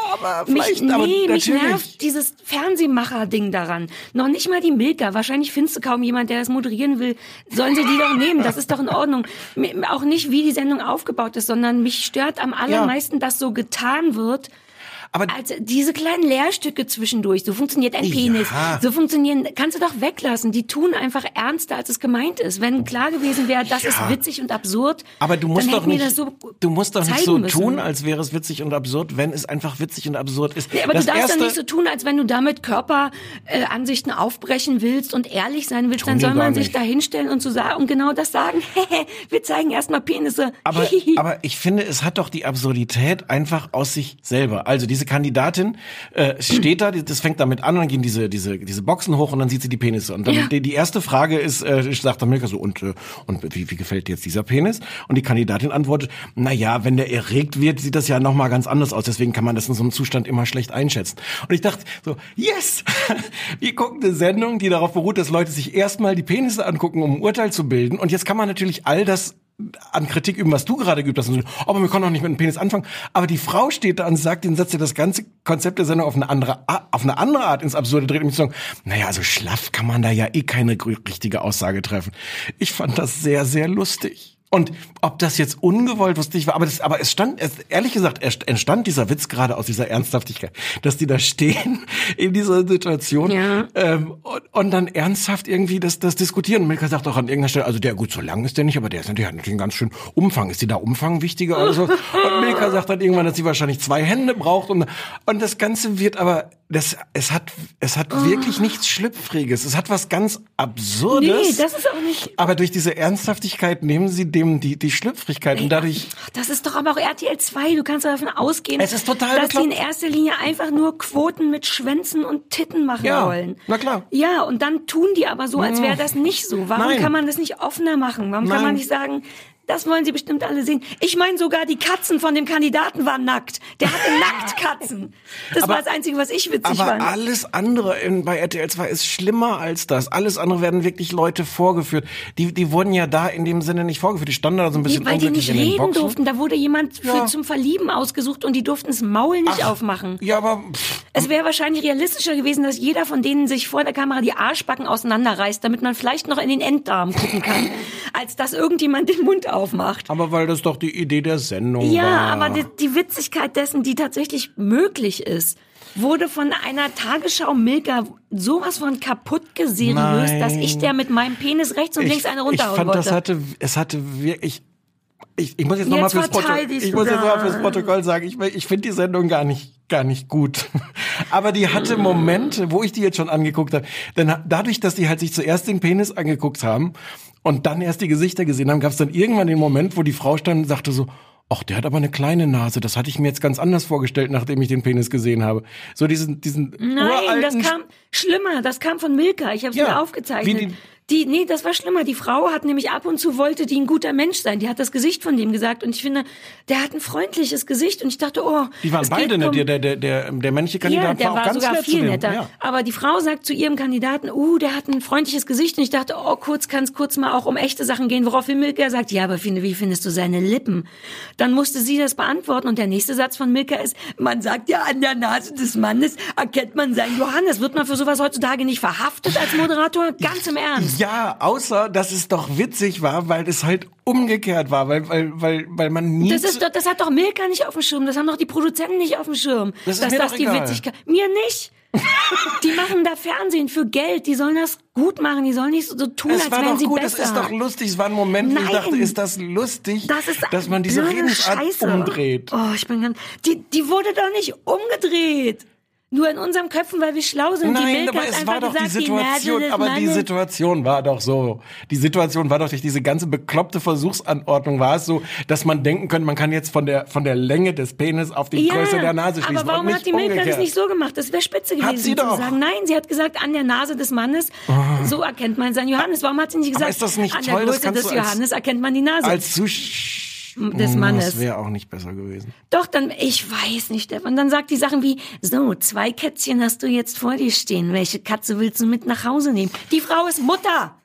nervt dieses Fernsehmacher-Ding daran. Noch nicht mal die Milka. Wahrscheinlich findest du kaum jemand, der das moderieren will. Sollen sie die doch nehmen? Das ist doch in Ordnung. Auch nicht, wie die Sendung aufgebaut ist, sondern mich stört am allermeisten, dass so getan wird, aber also diese kleinen Lehrstücke zwischendurch, so funktioniert ein Penis, so funktionieren, kannst du doch weglassen. Die tun einfach ernster, als es gemeint ist. Wenn klar gewesen wäre, das ist witzig und absurd, aber du musst dann doch nicht, so du musst doch nicht so tun, als wäre es witzig und absurd, wenn es einfach witzig und absurd ist. Nee, aber du darfst doch nicht so tun, als wenn du damit Körperansichten aufbrechen willst und ehrlich sein willst, dann soll man sich da hinstellen und genau das sagen. Wir zeigen erstmal Penisse. Aber ich finde, es hat doch die Absurdität einfach aus sich selber. Also diese Kandidatin steht da, das fängt damit an, und dann gehen diese Boxen hoch und dann sieht sie die Penisse. Und dann die erste Frage ist, sagt dann Milka so, und wie gefällt dir jetzt dieser Penis? Und die Kandidatin antwortet, naja, wenn der erregt wird, sieht das ja nochmal ganz anders aus, deswegen kann man das in so einem Zustand immer schlecht einschätzen. Und ich dachte so, yes! Wir gucken eine Sendung, die darauf beruht, dass Leute sich erstmal die Penisse angucken, um ein Urteil zu bilden. Und jetzt kann man natürlich all das an Kritik üben, was du gerade geübt hast. Aber wir können doch nicht mit dem Penis anfangen. Aber die Frau steht da und sagt den Satz, der das ganze Konzept der Sendung auf eine andere Art ins Absurde dreht. Und ich sage, naja, also schlaff kann man da ja keine richtige Aussage treffen. Ich fand das sehr, sehr lustig. Und ob das jetzt ungewollt lustig war, aber es stand, ehrlich gesagt, entstand dieser Witz gerade aus dieser Ernsthaftigkeit, dass die da stehen in dieser Situation und dann ernsthaft irgendwie das diskutieren. Und Milka sagt auch an irgendeiner Stelle, also der, gut, so lang ist der nicht, aber der hat natürlich einen ganz schönen Umfang. Ist die da Umfang wichtiger oder so? Und Milka sagt dann irgendwann, dass sie wahrscheinlich 2 Hände braucht und das Ganze wird aber, es hat wirklich nichts Schlüpfriges. Es hat was ganz Absurdes. Nee, das ist auch nicht. Aber durch diese Ernsthaftigkeit nehmen sie dem die Schlüpfrigkeit und dadurch. Das ist doch aber auch RTL 2. Du kannst davon ausgehen, es ist total dass sie in erster Linie einfach nur Quoten mit Schwänzen und Titten machen wollen. Na klar. Ja, und dann tun die aber so, als wäre das nicht so. Warum kann man das nicht offener machen? Warum kann man nicht sagen, das wollen sie bestimmt alle sehen. Ich meine, sogar die Katzen von dem Kandidaten waren nackt. Der hatte Nacktkatzen. Das war das Einzige, was ich witzig fand. Aber alles andere bei RTL 2 ist schlimmer als das. Alles andere werden wirklich Leute vorgeführt. Die wurden ja da in dem Sinne nicht vorgeführt. Die standen da so ein bisschen weil die nicht in den reden Boxen. durften. Da wurde jemand zum Verlieben ausgesucht und die durften das Maul nicht aufmachen. Ja, aber es wäre wahrscheinlich realistischer gewesen, dass jeder von denen sich vor der Kamera die Arschbacken auseinanderreißt, damit man vielleicht noch in den Enddarm gucken kann, als dass irgendjemand den Mund aufmacht. Aber weil das doch die Idee der Sendung war. Ja, aber die Witzigkeit dessen, die tatsächlich möglich ist, wurde von einer Tagesschau Milka sowas von kaputt geseriöst, dass ich der mit meinem Penis rechts und links eine runterhauen wollte. Ich fand, es hatte wirklich... Ich muss jetzt nochmal fürs Protokoll sagen, ich finde die Sendung gar nicht gut. Aber die hatte Momente, wo ich die jetzt schon angeguckt habe. Denn dadurch, dass die halt sich zuerst den Penis angeguckt haben und dann erst die Gesichter gesehen haben, gab es dann irgendwann den Moment, wo die Frau stand und sagte so, ach, der hat aber eine kleine Nase. Das hatte ich mir jetzt ganz anders vorgestellt, nachdem ich den Penis gesehen habe. So diesen Nein, das kam schlimmer. Das kam von Milka. Ich habe es mir aufgezeichnet. Nee, das war schlimmer. Die Frau hat nämlich ab und zu wollte die ein guter Mensch sein. Die hat das Gesicht von dem gesagt und ich finde, der hat ein freundliches Gesicht und ich dachte, die waren beide der männliche Kandidat der war ganz sogar nett viel netter. Ja. Aber die Frau sagt zu ihrem Kandidaten, der hat ein freundliches Gesicht und ich dachte, kann es kurz mal auch um echte Sachen gehen, woraufhin Milka sagt, ja, aber wie findest du seine Lippen? Dann musste sie das beantworten und der nächste Satz von Milka ist, man sagt ja, an der Nase des Mannes erkennt man seinen Johannes. Wird man für sowas heutzutage nicht verhaftet als Moderator? Ganz im Ernst. Ja, außer, dass es doch witzig war, weil es halt umgekehrt war, weil man nie... Das hat doch Milka nicht auf dem Schirm, das haben doch die Produzenten nicht auf dem Schirm. Das ist mir doch die egal. Witzigkeit. Mir nicht. Die machen da Fernsehen für Geld. Die sollen das gut machen. Die sollen nicht so tun, als wären sie besser. Das ist doch lustig. Es war ein Moment, wo ich dachte, ist das lustig, dass man diese Redensart umdreht. Oh, die wurde doch nicht umgedreht. Nur in unserem Köpfen, weil wir schlau sind. Nein, aber es war doch die Situation, die Situation war doch so. Die Situation war doch durch diese ganze bekloppte Versuchsanordnung war es so, dass man denken könnte, man kann jetzt von der Länge des Penis auf die Größe der Nase schließen. Aber warum hat die Milka das nicht so gemacht? Das wäre spitze gewesen, sie doch. zu sagen. Nein, sie hat gesagt, an der Nase des Mannes, so erkennt man seinen Johannes. Warum hat sie nicht gesagt, ist das nicht an toll? der Größe des Johannes erkennt man die Nase? Des Mannes. Das wäre auch nicht besser gewesen. Doch, dann, ich weiß nicht, Stefan. Dann sagt die Sachen wie, so, 2 Kätzchen hast du jetzt vor dir stehen. Welche Katze willst du mit nach Hause nehmen? Die Frau ist Mutter.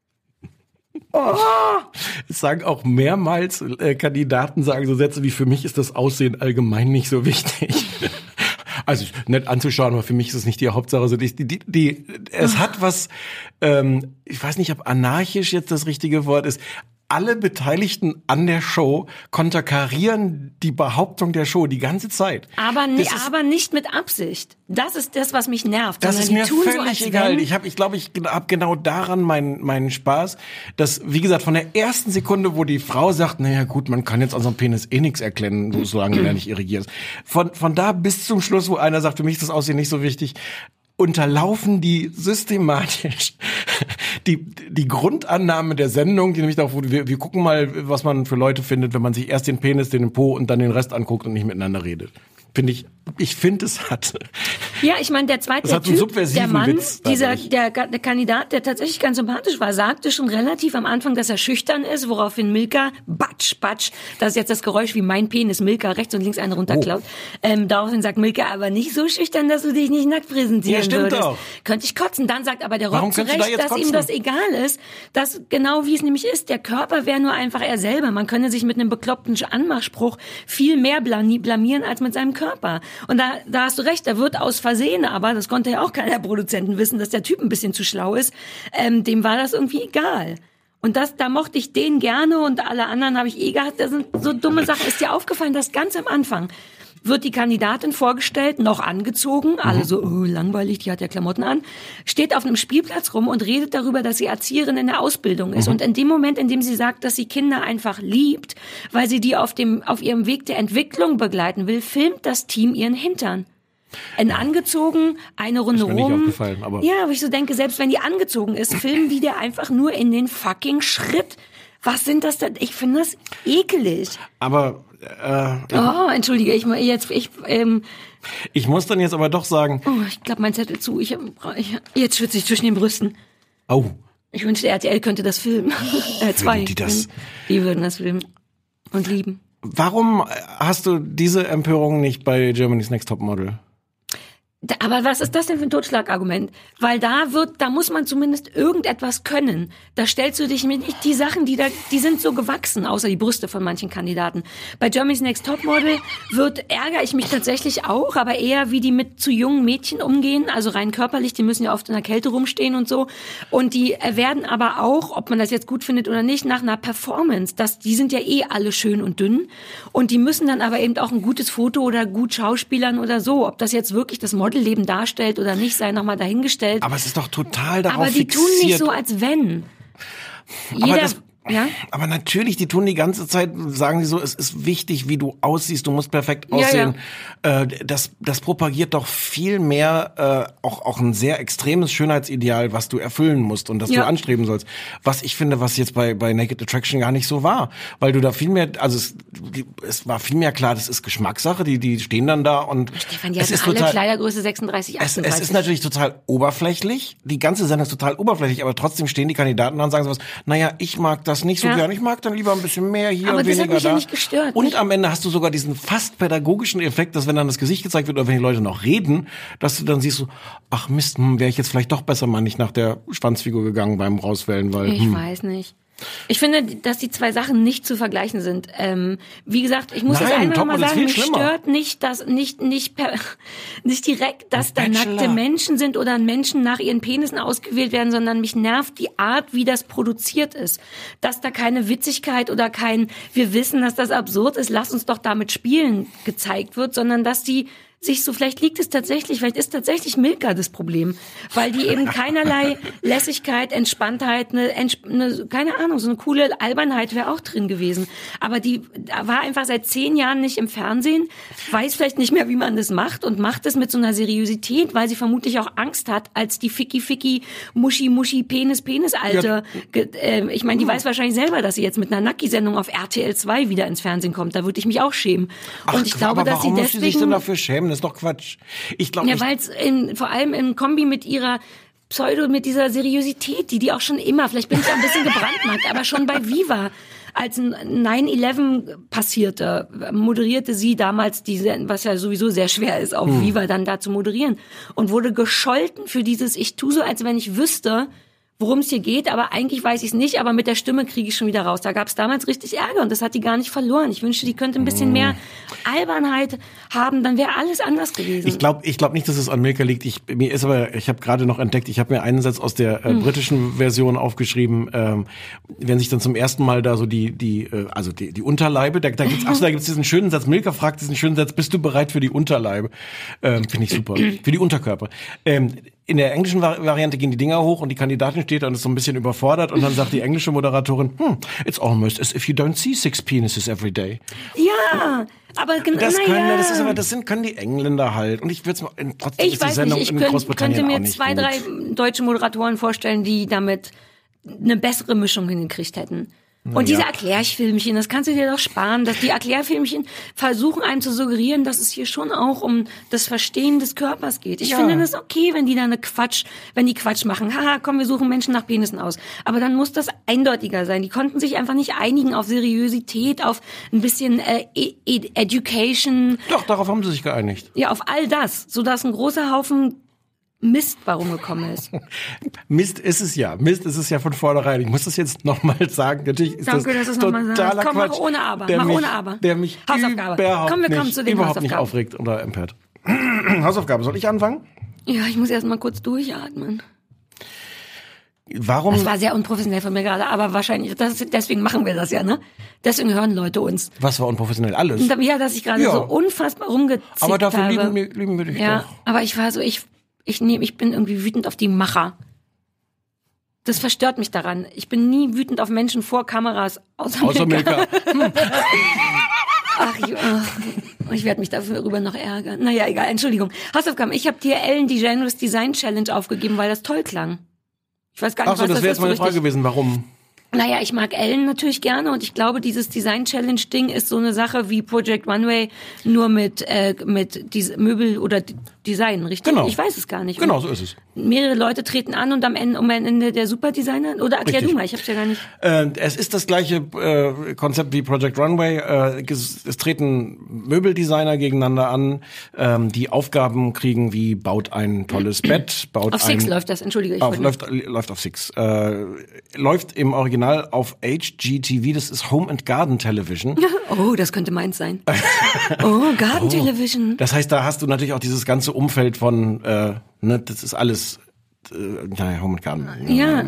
Oh. Es sagen auch mehrmals Kandidaten sagen so Sätze wie, für mich ist das Aussehen allgemein nicht so wichtig. Also nett anzuschauen, aber für mich ist es nicht die Hauptsache. Also es hat was, ich weiß nicht, ob anarchisch jetzt das richtige Wort ist. Alle Beteiligten an der Show konterkarieren die Behauptung der Show die ganze Zeit. Aber nicht mit Absicht. Das ist das, was mich nervt. Das ist mir völlig egal. Ich glaube, ich habe genau daran meinen Spaß, dass, wie gesagt, von der ersten Sekunde, wo die Frau sagt, naja gut, man kann jetzt an so einem Penis eh nichts erkennen, solange er nicht irrigiert ist. Von da bis zum Schluss, wo einer sagt, für mich ist das Aussehen nicht so wichtig, unterlaufen die systematisch die Grundannahme der Sendung, die nämlich darauf, wir gucken mal, was man für Leute findet, wenn man sich erst den Penis, den Po und dann den Rest anguckt und nicht miteinander redet. Ich finde, es hat. Ja, ich meine, der zweite Typ, der Mann, der Kandidat, der tatsächlich ganz sympathisch war, sagte schon relativ am Anfang, dass er schüchtern ist, woraufhin Milka, batsch, das ist jetzt das Geräusch wie mein Penis, Milka rechts und links einen runterklaut. Daraufhin sagt Milka, aber nicht so schüchtern, dass du dich nicht nackt präsentieren würdest. Doch. Könnte ich kotzen. Dann sagt aber der Rob zu Recht, dass ihm das egal ist, dass genau wie es nämlich ist, der Körper wäre nur einfach er selber. Man könne sich mit einem bekloppten Anmachspruch viel mehr blamieren als mit seinem Körper. Und da hast du recht, da wird aus Versehen, aber das konnte ja auch keiner Produzenten wissen, dass der Typ ein bisschen zu schlau ist, dem war das irgendwie egal. Und da mochte ich den gerne und alle anderen habe ich gehabt. Das sind so dumme Sachen. Ist dir aufgefallen, dass ganz am Anfang wird die Kandidatin vorgestellt, noch angezogen, alle so, langweilig, die hat ja Klamotten an, steht auf einem Spielplatz rum und redet darüber, dass sie Erzieherin in der Ausbildung ist. Und in dem Moment, in dem sie sagt, dass sie Kinder einfach liebt, weil sie die auf ihrem Weg der Entwicklung begleiten will, filmt das Team ihren Hintern. Angezogen, eine Runde rum. Nicht aufgefallen, aber ja, aber ich so denke, selbst wenn die angezogen ist, filmen die der einfach nur in den fucking Schritt. Was sind das denn? Ich finde das ekelig. Aber entschuldige, ich muss dann jetzt aber doch sagen. Oh, ich klappe meinen Zettel zu. Jetzt schwitze ich zwischen den Brüsten. Oh. Ich wünschte, RTL könnte das filmen. 2. Die würden das filmen und lieben. Warum hast du diese Empörung nicht bei Germany's Next Topmodel? Aber was ist das denn für ein Totschlagargument? Weil da muss man zumindest irgendetwas können. Da stellst du dich mit nicht die Sachen, die sind so gewachsen, außer die Brüste von manchen Kandidaten. Bei Germany's Next Topmodel ärgere ich mich tatsächlich auch, aber eher wie die mit zu jungen Mädchen umgehen, also rein körperlich, die müssen ja oft in der Kälte rumstehen und so. Und die werden aber auch, ob man das jetzt gut findet oder nicht, nach einer Performance, die sind ja eh alle schön und dünn. Und die müssen dann aber eben auch ein gutes Foto oder gut schauspielern oder so. Ob das jetzt wirklich das Modelleben darstellt oder nicht, sei nochmal dahingestellt. Aber es ist doch total darauf fixiert. Aber die tun nicht so, als wenn. Aber natürlich, die tun die ganze Zeit, sagen sie so, es ist wichtig, wie du aussiehst, du musst perfekt aussehen. Ja. Das propagiert doch viel mehr auch ein sehr extremes Schönheitsideal, was du erfüllen musst und das du anstreben sollst. Was ich finde, was jetzt bei Naked Attraction gar nicht so war. Weil du da viel mehr, also es war viel mehr klar, das ist Geschmackssache, die stehen dann da und Stefan, die hatten alle Kleidergröße 36, 38. Es ist natürlich total oberflächlich, die ganze Sendung ist total oberflächlich, aber trotzdem stehen die Kandidaten da und sagen sowas, naja, ich mag das nicht so gern. Ich mag dann lieber ein bisschen mehr hier und weniger da. Aber das hat mich ja nicht gestört. Und am Ende hast du sogar diesen fast pädagogischen Effekt, dass wenn dann das Gesicht gezeigt wird oder wenn die Leute noch reden, dass du dann siehst, ach Mist, wäre ich jetzt vielleicht doch besser mal nicht nach der Schwanzfigur gegangen beim Rauswählen, weil ich weiß nicht. Ich finde, dass die zwei Sachen nicht zu vergleichen sind. Wie gesagt, ich muss das einmal mal sagen, mich stört nicht, dass nicht direkt, dass da nackte Menschen sind oder Menschen nach ihren Penissen ausgewählt werden, sondern mich nervt die Art, wie das produziert ist. Dass da keine Witzigkeit oder wir wissen, dass das absurd ist, lass uns doch damit spielen, gezeigt wird, sondern dass die sich so, vielleicht ist tatsächlich Milka das Problem, weil die eben keinerlei Lässigkeit, Entspanntheit, keine Ahnung, so eine coole Albernheit wäre auch drin gewesen. Aber die war einfach seit 10 Jahren nicht im Fernsehen, weiß vielleicht nicht mehr, wie man das macht und macht es mit so einer Seriosität, weil sie vermutlich auch Angst hat, als die Ficky, Muschi, Penis-Alte. Ja. Ich meine, die weiß wahrscheinlich selber, dass sie jetzt mit einer Nacki-Sendung auf RTL 2 wieder ins Fernsehen kommt. Da würde ich mich auch schämen. Ach, und ich glaube, dass sie deswegen... Warum muss sie sich denn dafür schämen? Das ist doch Quatsch. Ich glaube ja, weil es vor allem in Kombi mit ihrer mit dieser Seriosität, die auch schon immer, vielleicht bin ich ein bisschen gebrandmarkt, aber schon bei Viva, als 9/11 passierte, moderierte sie damals was ja sowieso sehr schwer ist, auf Viva dann da zu moderieren und wurde gescholten für dieses, ich tue so, als wenn ich wüsste, worum es hier geht, aber eigentlich weiß ich es nicht, aber mit der Stimme kriege ich schon wieder raus. Da gab es damals richtig Ärger und das hat die gar nicht verloren. Ich wünschte, die könnte ein bisschen mehr Albernheit haben, dann wäre alles anders gewesen. Ich glaube nicht, dass es an Milka liegt. Ich habe gerade noch entdeckt, ich habe mir einen Satz aus der britischen Version aufgeschrieben, wenn sich dann zum ersten Mal da so die Unterleibe, da gibt's diesen schönen Satz, Milka fragt diesen schönen Satz, bist du bereit für die Unterleibe? Finde ich super. Für die Unterkörper. In der englischen Variante gehen die Dinger hoch und die Kandidatin steht da und ist so ein bisschen überfordert und dann sagt die englische Moderatorin, it's almost as if you don't see 6 penises every day. Ja, aber das können die Engländer halt. Und ich würde es mal trotzdem ist die Sendung in Großbritannien auch nicht. Ich könnte mir 2, 3 deutsche Moderatoren vorstellen, die damit eine bessere Mischung hingekriegt hätten. Und diese Erklärfilmchen, das kannst du dir doch sparen, dass die Erklärfilmchen versuchen einem zu suggerieren, dass es hier schon auch um das Verstehen des Körpers geht. Ich finde das okay, wenn die da wenn die Quatsch machen. Haha, komm, wir suchen Menschen nach Penissen aus. Aber dann muss das eindeutiger sein. Die konnten sich einfach nicht einigen auf Seriosität, auf ein bisschen Education. Doch, darauf haben sie sich geeinigt. Ja, auf all das, sodass ein großer Haufen Mist bei rumgekommen ist. Mist ist es ja von vornherein. Ich muss das jetzt nochmal sagen. Natürlich ist Danke, dass du es nochmal sagst. Komm, mach ohne Aber. Der mich Hausaufgabe. Komm, wir kommen zu den überhaupt nicht aufregt oder empört. Hausaufgabe. Soll ich anfangen? Ja, ich muss erst mal kurz durchatmen. Warum? Das war sehr unprofessionell von mir gerade, aber wahrscheinlich, deswegen machen wir das ja, ne? Deswegen hören Leute uns. Was war unprofessionell? Alles? Ja, dass ich gerade so unfassbar rumgezickt habe. Aber dafür lieben wir dich doch. Aber ich war so, ich bin irgendwie wütend auf die Macher. Das verstört mich daran. Ich bin nie wütend auf Menschen vor Kameras, außer Milka. Ich werde mich darüber noch ärgern. Naja, egal, Entschuldigung. Hausaufgaben. Ich habe dir Ellen DeGeneres Design Challenge aufgegeben, weil das toll klang. Ich weiß gar nicht, was das ist. Das wäre jetzt meine Frage gewesen. Warum? Naja, ich mag Ellen natürlich gerne und ich glaube, dieses Design-Challenge-Ding ist so eine Sache wie Project Runway, nur mit Möbel oder Design, richtig? Genau. Ich weiß es gar nicht. Genau, so ist es. Mehrere Leute treten an und am Ende der Superdesigner, oder erklär richtig. Du mal, ich hab's ja gar nicht. Es ist das gleiche Konzept wie Project Runway. Es treten Möbeldesigner gegeneinander an, die Aufgaben kriegen wie baut ein tolles Bett, auf Six läuft das, entschuldige. Läuft auf Six. Läuft im Original auf HGTV, das ist Home and Garden Television. Oh, das könnte meins sein. Garden Television. Das heißt, da hast du natürlich auch dieses ganze Umfeld von, das ist alles, Home and Garden. Ja.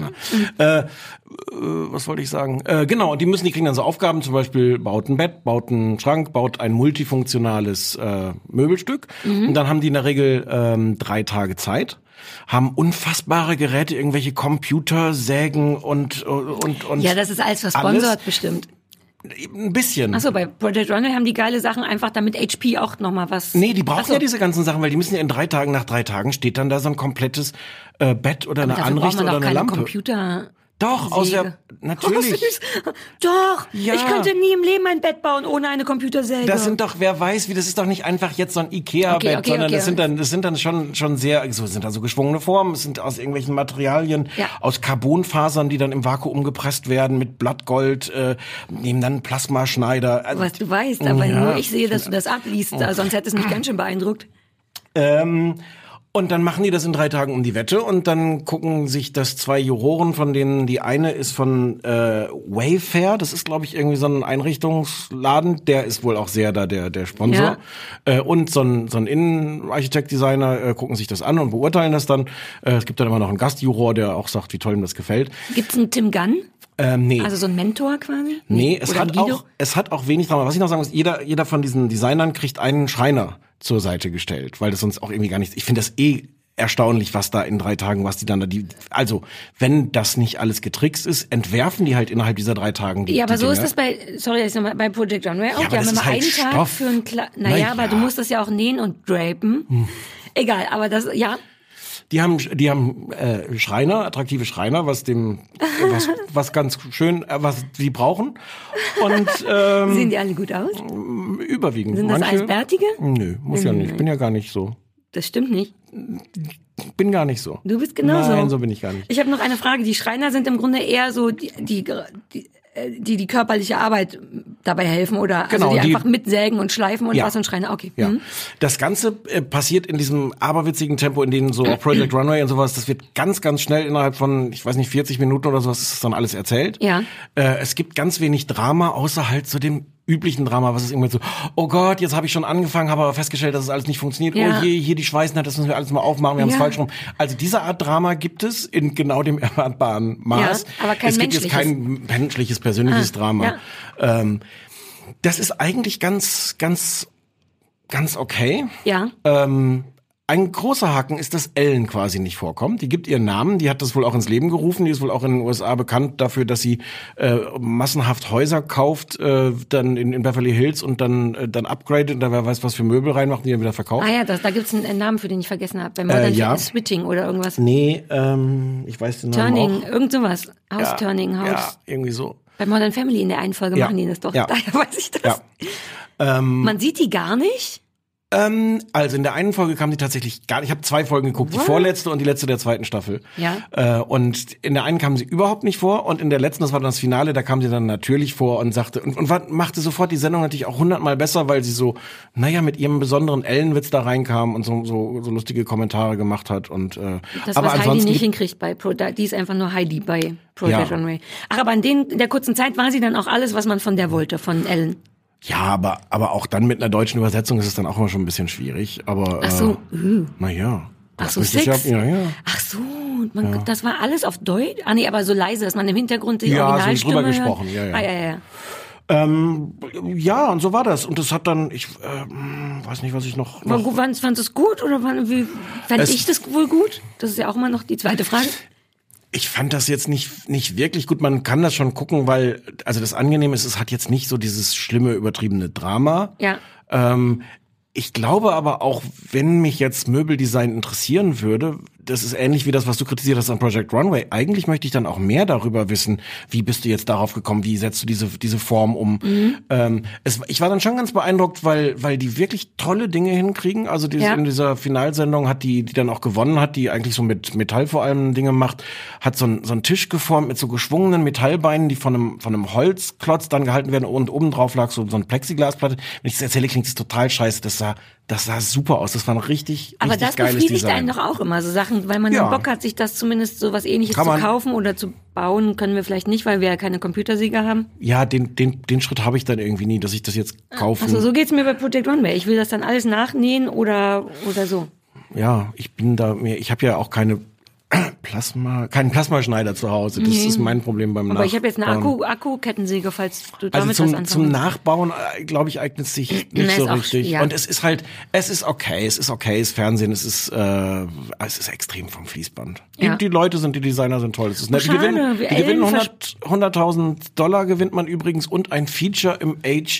Was wollte ich sagen? Genau, die kriegen dann so Aufgaben, zum Beispiel baut ein Bett, baut einen Schrank, baut ein multifunktionales Möbelstück. Und dann haben die in der Regel 3 Tage Zeit. Haben unfassbare Geräte, irgendwelche Computer, Sägen und ja, das ist alles versponsert bestimmt. Ein bisschen. Achso, bei Project Runway haben die geile Sachen einfach, damit HP auch nochmal was... Nee, die brauchen ja diese ganzen Sachen, weil die müssen ja nach 3 Tagen steht dann da so ein komplettes Bett oder eine Anrichte oder eine Lampe. Computer. Doch, natürlich. Doch, ja. Ich könnte nie im Leben ein Bett bauen ohne eine Computersäge. Das sind doch, wer weiß, das ist doch nicht einfach jetzt so ein Ikea-Bett, sondern das sind dann schon sehr, sind da so geschwungene Formen, es sind aus irgendwelchen Materialien, aus Carbonfasern, die dann im Vakuum gepresst werden, mit Blattgold, nehmen dann einen Plasmaschneider. Also, was du weißt, aber nur ich sehe, dass du das abliest, sonst hätte es mich ganz schön beeindruckt. Und dann machen die das in 3 Tagen um die Wette und dann gucken sich das 2 Juroren, von denen die eine ist von Wayfair, das ist glaube ich irgendwie so ein Einrichtungsladen, der ist wohl auch sehr da der Sponsor. Ja. Und so ein Innenarchitekt-Designer gucken sich das an und beurteilen das dann. Es gibt dann immer noch einen Gastjuror, der auch sagt, wie toll ihm das gefällt. Gibt's einen Tim Gunn? Nee. Also so ein Mentor quasi? Nee, es hat auch wenig dran. Was ich noch sagen muss, jeder von diesen Designern kriegt einen Schreiner, zur Seite gestellt, weil das sonst auch irgendwie gar nichts, ich finde das erstaunlich, was da in 3 Tagen, was die dann da, also, wenn das nicht alles getrickst ist, entwerfen die halt innerhalb dieser 3 Tagen die aber so Dinge. Ist das bei Project Runway auch. Ja, Die haben immer halt einen Tag Stoff. für einen aber du musst das ja auch nähen und drapen. Egal, aber das, ja. Die haben Schreiner, attraktive Schreiner, was ganz schön, was die brauchen. Und sehen die alle gut aus? Überwiegend. Sind das Eisbärtige? Nö, muss ja nicht. Ich bin ja gar nicht so. Das stimmt nicht. Bin gar nicht so. Du bist genauso. Nein, so bin ich gar nicht. Ich habe noch eine Frage. Die Schreiner sind im Grunde eher so die körperliche Arbeit dabei helfen oder Genau, also die einfach mitsägen und schleifen und was und Schreiner. Okay. Ja. Das Ganze passiert in diesem aberwitzigen Tempo, in dem so auch Project Runway und sowas, das wird ganz, ganz schnell innerhalb von, ich weiß nicht, 40 Minuten oder sowas ist dann alles erzählt. Ja. Es gibt ganz wenig Drama, außer halt so dem üblichen Drama, was ist irgendwie so, oh Gott, jetzt habe ich schon angefangen, habe aber festgestellt, dass es alles nicht funktioniert. Ja. Oh je, hier die Schweißnaht, das müssen wir alles mal aufmachen, wir haben es falsch rum. Also diese Art Drama gibt es in genau dem erwartbaren Maß. Ja, aber kein es gibt jetzt kein menschliches, persönliches Drama. Ja. Das ist eigentlich ganz, ganz, ganz okay. Ja. Ein großer Haken ist, dass Ellen quasi nicht vorkommt. Die gibt ihren Namen, die hat das wohl auch ins Leben gerufen. Die ist wohl auch in den USA bekannt dafür, dass sie massenhaft Häuser kauft, dann in Beverly Hills und dann upgradet und da wer weiß was für Möbel reinmacht, die dann wieder verkauft. Ah ja, da gibt's einen Namen, für den ich vergessen habe. Bei Modern Switching oder irgendwas. Nee, ich weiß den Namen Turning, auch. irgend sowas. House-Turning, House. Ja, irgendwie so. Bei Modern Family in der einen Folge machen die das doch. Ja. Daher weiß ich das. Ja. Man sieht die gar nicht. Also in der einen Folge kam die tatsächlich gar nicht. Ich habe 2 Folgen geguckt, die vorletzte und die letzte der 2. Staffel. Ja. Und in der einen kam sie überhaupt nicht vor und in der letzten, das war dann das Finale, da kam sie dann natürlich vor und sagte und machte sofort die Sendung natürlich auch 100-mal besser, weil sie so, mit ihrem besonderen Ellenwitz da reinkam und so lustige Kommentare gemacht hat und das, aber was ansonsten Heidi nicht hinkriegt die ist einfach nur Heidi bei Project Runway. Ach, aber in der kurzen Zeit war sie dann auch alles, was man von der wollte, von Ellen. Ja, aber auch dann mit einer deutschen Übersetzung ist es dann auch immer schon ein bisschen schwierig. Aber ach so, naja. Ach so, Sex? Ja. Ach so, das war alles auf Deutsch? Ah nee, aber so leise, dass man im Hintergrund die Originalstimme drüber gesprochen, ja. Ja, und so war das. Und das hat dann, ich weiß nicht, was ich noch... Fandst du es gut oder fand ich das wohl gut? Das ist ja auch immer noch die zweite Frage. Ich fand das jetzt nicht wirklich gut. Man kann das schon gucken, weil, also das Angenehme ist, es hat jetzt nicht so dieses schlimme, übertriebene Drama. Ja. Ich glaube aber auch, wenn mich jetzt Möbeldesign interessieren würde, das ist ähnlich wie das, was du kritisiert hast an Project Runway. Eigentlich möchte ich dann auch mehr darüber wissen, wie bist du jetzt darauf gekommen, wie setzt du diese Form um. Ich war dann schon ganz beeindruckt, weil die wirklich tolle Dinge hinkriegen. Also in dieser Finalsendung hat die dann auch gewonnen hat, die eigentlich so mit Metall vor allem Dinge macht, hat so einen Tisch geformt mit so geschwungenen Metallbeinen, die von einem Holzklotz dann gehalten werden und oben drauf lag so ein Plexiglasplatte. Wenn ich das erzähle, klingt es total scheiße. Das sah super aus. Das war ein richtig geiles Design. Aber das befriedigt einen doch auch immer, so Sachen, weil man Bock hat, sich das zumindest so was Ähnliches zu kaufen oder zu bauen, können wir vielleicht nicht, weil wir ja keine Computersieger haben. Ja, den Schritt habe ich dann irgendwie nie, dass ich das jetzt kaufe. Also so geht's mir bei Project Runway. Ich will das dann alles nachnähen oder so. Ja, ich habe ja auch keinen Plasmaschneider zu Hause. Das ist mein Problem beim Nachbauen. Aber ich habe jetzt eine Akku-Kettensäge, falls du damit was anfangen zum Nachbauen, glaube ich, eignet sich nicht so richtig. Und es ist okay, es ist Fernsehen, es ist extrem vom Fließband. Ja. Die Designer sind toll. Es ist nett. Die gewinnen $100,000 gewinnt man übrigens und ein Feature im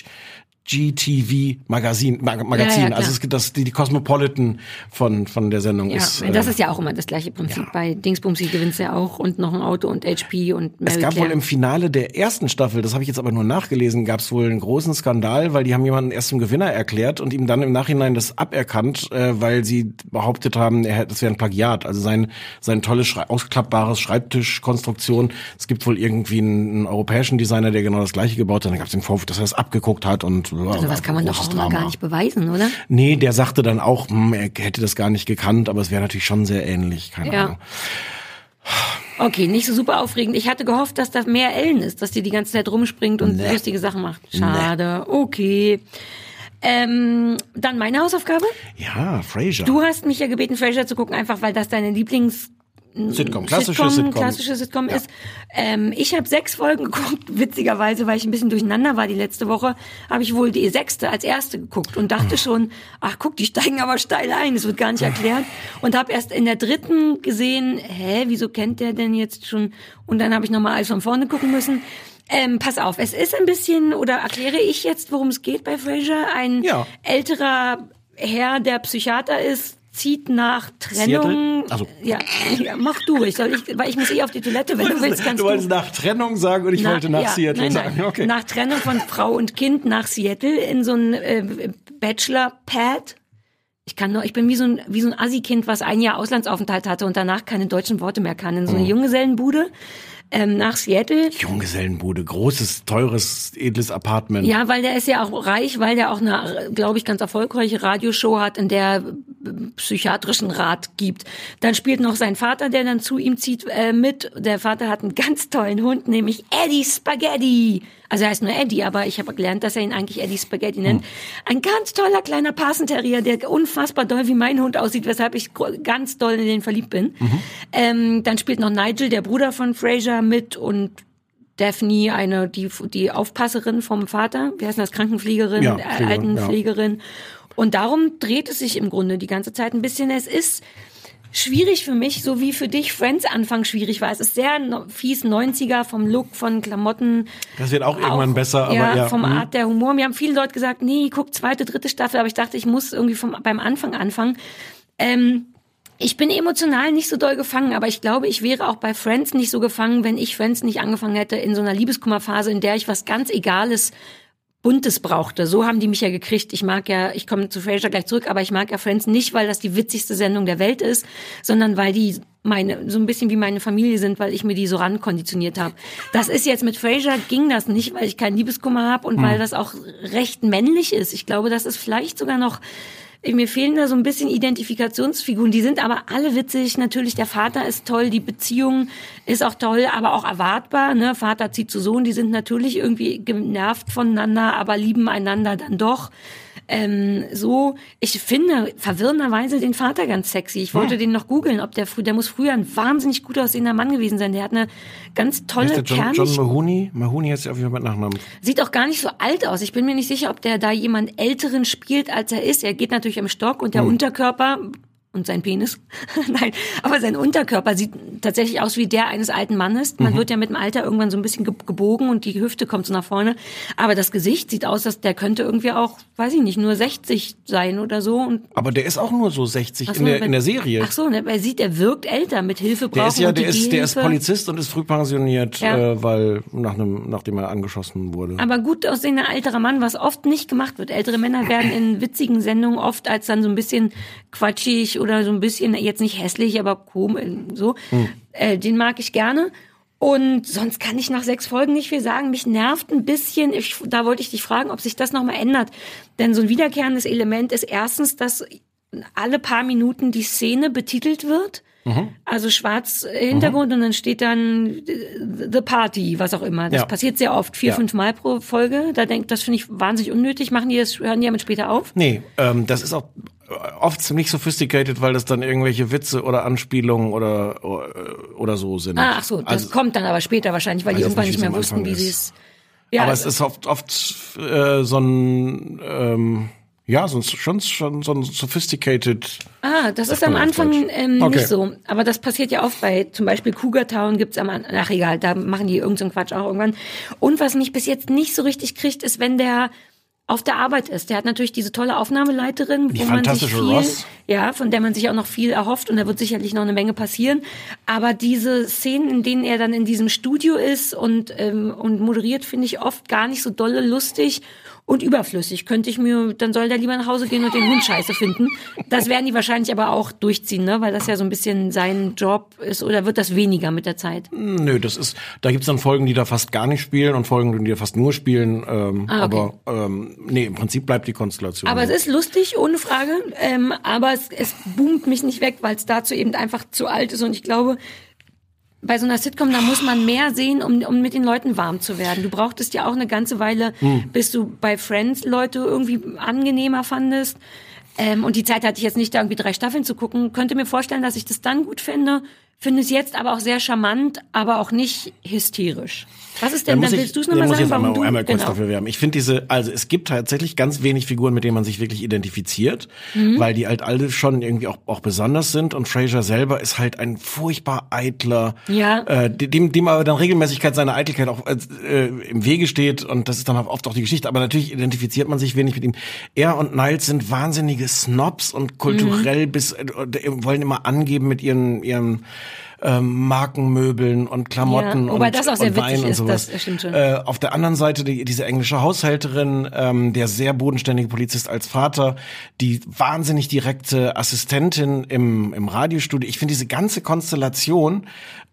HGTV Magazin. Ja, also die Cosmopolitan von der Sendung ist. Das ist ja auch immer das gleiche Prinzip. Ja. Bei Dingsbumsi gewinnst du ja auch und noch ein Auto und HP und Mary Es gab Claire. wohl im Finale der ersten Staffel, das habe ich jetzt aber nur nachgelesen, gab es wohl einen großen Skandal, weil die haben jemanden erst zum Gewinner erklärt und ihm dann im Nachhinein das aberkannt, weil sie behauptet haben, das wäre ein Plagiat. Also sein tolles ausklappbares Schreibtischkonstruktion. Es gibt wohl irgendwie einen europäischen Designer, der genau das gleiche gebaut hat. Dann gab es den Vorwurf, dass er das abgeguckt hat und also was kann man doch auch mal gar nicht beweisen, oder? Nee, der sagte dann auch, er hätte das gar nicht gekannt, aber es wäre natürlich schon sehr ähnlich, keine Ahnung. Okay, nicht so super aufregend. Ich hatte gehofft, dass da mehr Ellen ist, dass die ganze Zeit rumspringt und lustige Sachen macht. Schade, okay. Dann meine Hausaufgabe? Ja, Frasier. Du hast mich ja gebeten, Frasier zu gucken, einfach weil das deine Sitcom, klassische Sitcom ist. Ich habe 6 Folgen geguckt, witzigerweise, weil ich ein bisschen durcheinander war die letzte Woche, habe ich wohl die 6. als erste geguckt und dachte schon, ach guck, die steigen aber steil ein, das wird gar nicht erklärt. Und habe erst in der 3. gesehen, wieso kennt der denn jetzt schon? Und dann habe ich nochmal alles von vorne gucken müssen. Pass auf, es ist ein bisschen, oder erkläre ich jetzt, worum es geht bei Frasier? Ein älterer Herr, der Psychiater ist, zieht nach Trennung. Also. Ja, mach du. Weil ich muss auf die Toilette, wenn du willst, kannst du. Du wolltest nach Trennung sagen und ich wollte nach Seattle sagen. Okay. Nach Trennung von Frau und Kind nach Seattle in so ein Bachelor-Pad. Ich bin wie so ein Assi-Kind, was ein Jahr Auslandsaufenthalt hatte und danach keine deutschen Worte mehr kann. In so eine Junggesellenbude. Nach Seattle. Junggesellenbude, großes, teures, edles Apartment. Ja, weil der ist ja auch reich, weil der auch eine, glaube ich, ganz erfolgreiche Radioshow hat, in der psychiatrischen Rat gibt. Dann spielt noch sein Vater, der dann zu ihm zieht, mit. Der Vater hat einen ganz tollen Hund, nämlich Eddie Spaghetti. Also er heißt nur Eddie, aber ich habe gelernt, dass er ihn eigentlich Eddie Spaghetti nennt. Ein ganz toller kleiner Parsenterrier, der unfassbar doll wie mein Hund aussieht, weshalb ich ganz doll in den verliebt bin. Dann spielt noch Nigel, der Bruder von Frasier, mit und Daphne, die Aufpasserin vom Vater, wie heißt das, Krankenpflegerin, Altenpflegerin. Ja. Und darum dreht es sich im Grunde die ganze Zeit ein bisschen. Es ist schwierig für mich, so wie für dich Friends Anfang schwierig war. Es ist sehr fies 90er vom Look, von Klamotten. Das wird auch irgendwann besser, aber ja. Vom Art der Humor. Mir haben viele Leute gesagt, nee, guck 2., 3. Staffel, aber ich dachte, ich muss irgendwie beim Anfang anfangen. Ich bin emotional nicht so doll gefangen, aber ich glaube, ich wäre auch bei Friends nicht so gefangen, wenn ich Friends nicht angefangen hätte in so einer Liebeskummerphase, in der ich was ganz Egales, Buntes brauchte. So haben die mich ja gekriegt. Ich komme zu Frasier gleich zurück, aber ich mag ja Friends nicht, weil das die witzigste Sendung der Welt ist, sondern weil die so ein bisschen wie meine Familie sind, weil ich mir die so rankonditioniert habe. Das ist jetzt mit Frasier ging das nicht, weil ich keinen Liebeskummer habe und weil das auch recht männlich ist. Ich glaube, das ist vielleicht sogar noch, mir fehlen da so ein bisschen Identifikationsfiguren. Die sind aber alle witzig. Natürlich, der Vater ist toll, die Beziehung ist auch toll, aber auch erwartbar. Ne? Vater zieht zu Sohn, die sind natürlich irgendwie genervt voneinander, aber lieben einander dann doch. Ich finde verwirrenderweise den Vater ganz sexy. Ich wollte den noch googeln, der muss früher ein wahnsinnig gut aussehender Mann gewesen sein. Der hat eine ganz tolle John Mahoney? Mahoney heißt ja auf jeden Fall mit Nachnamen. Sieht auch gar nicht so alt aus. Ich bin mir nicht sicher, ob der da jemand Älteren spielt, als er ist. Er geht natürlich im Stock und der Unterkörper und sein Penis. Nein, aber sein Unterkörper sieht tatsächlich aus wie der eines alten Mannes. Man wird ja mit dem Alter irgendwann so ein bisschen gebogen und die Hüfte kommt so nach vorne. Aber das Gesicht sieht aus, dass der könnte irgendwie auch, weiß ich nicht, nur 60 sein oder so. Und aber der ist auch nur so 60 in der Serie. Ach so, ne, er wirkt älter, mit Hilfe brauchen. Der ist Polizist und ist früh pensioniert, weil nachdem er angeschossen wurde. Aber gut aussehender älterer Mann, was oft nicht gemacht wird. Ältere Männer werden in witzigen Sendungen oft als dann so ein bisschen quatschig oder so ein bisschen, jetzt nicht hässlich, aber komisch, so. Den mag ich gerne. Und sonst kann ich nach 6 Folgen nicht viel sagen. Mich nervt ein bisschen, da wollte ich dich fragen, ob sich das nochmal ändert. Denn so ein wiederkehrendes Element ist erstens, dass alle paar Minuten die Szene betitelt wird. Also schwarz Hintergrund und dann steht dann The Party, was auch immer. Das passiert sehr oft, 4-5 Mal pro Folge. Das finde ich wahnsinnig unnötig. Hören die damit später auf? Nee, das ist auch oft ziemlich sophisticated, weil das dann irgendwelche Witze oder Anspielungen oder so sind. Ach so, das kommt dann aber später wahrscheinlich, weil die irgendwann nicht mehr wussten, wie sie es... Ja, aber es ist oft so ein... schon so ein sophisticated. Das ist am Anfang nicht so. Aber das passiert ja oft bei zum Beispiel Cougar Town gibt's ach egal, da machen die irgendeinen Quatsch auch irgendwann. Und was mich bis jetzt nicht so richtig kriegt, ist, wenn der auf der Arbeit ist. Der hat natürlich diese tolle Aufnahmeleiterin, von der man sich auch noch viel erhofft und da wird sicherlich noch eine Menge passieren. Aber diese Szenen, in denen er dann in diesem Studio ist und moderiert, finde ich oft gar nicht so dolle lustig und überflüssig. Dann soll der lieber nach Hause gehen und den Hund scheiße finden. Das werden die wahrscheinlich aber auch durchziehen, ne? Weil das ja so ein bisschen sein Job ist. Oder wird das weniger mit der Zeit? Nö, da gibt's dann Folgen, die da fast gar nicht spielen und Folgen, die da fast nur spielen. Okay. Aber im Prinzip bleibt die Konstellation. Aber es ist lustig, ohne Frage. Aber es boomt mich nicht weg, weil es dazu eben einfach zu alt ist. Und ich glaube, bei so einer Sitcom, da muss man mehr sehen, um mit den Leuten warm zu werden. Du brauchtest ja auch eine ganze Weile, bis du bei Friends Leute irgendwie angenehmer fandest. Und die Zeit hatte ich jetzt nicht, da irgendwie 3 Staffeln zu gucken. Könnte mir vorstellen, dass ich das dann gut finde, finde es jetzt aber auch sehr charmant, aber auch nicht hysterisch. Was ist denn, dann willst du es nochmal sagen, warum du... Einmal kurz dafür werben. Ich finde es gibt tatsächlich ganz wenig Figuren, mit denen man sich wirklich identifiziert, weil die halt alle schon irgendwie auch besonders sind und Frasier selber ist halt ein furchtbar eitler, dem aber dann Regelmäßigkeit seiner Eitelkeit auch im Wege steht und das ist dann oft auch die Geschichte, aber natürlich identifiziert man sich wenig mit ihm. Er und Niles sind wahnsinnige Snobs und kulturell wollen immer angeben mit ihren Markenmöbeln und Klamotten und das auch sehr Wein witzig und sowas. Das stimmt schon. Auf der anderen Seite diese englische Haushälterin, der sehr bodenständige Polizist als Vater, die wahnsinnig direkte Assistentin im Radiostudio. Ich finde diese ganze Konstellation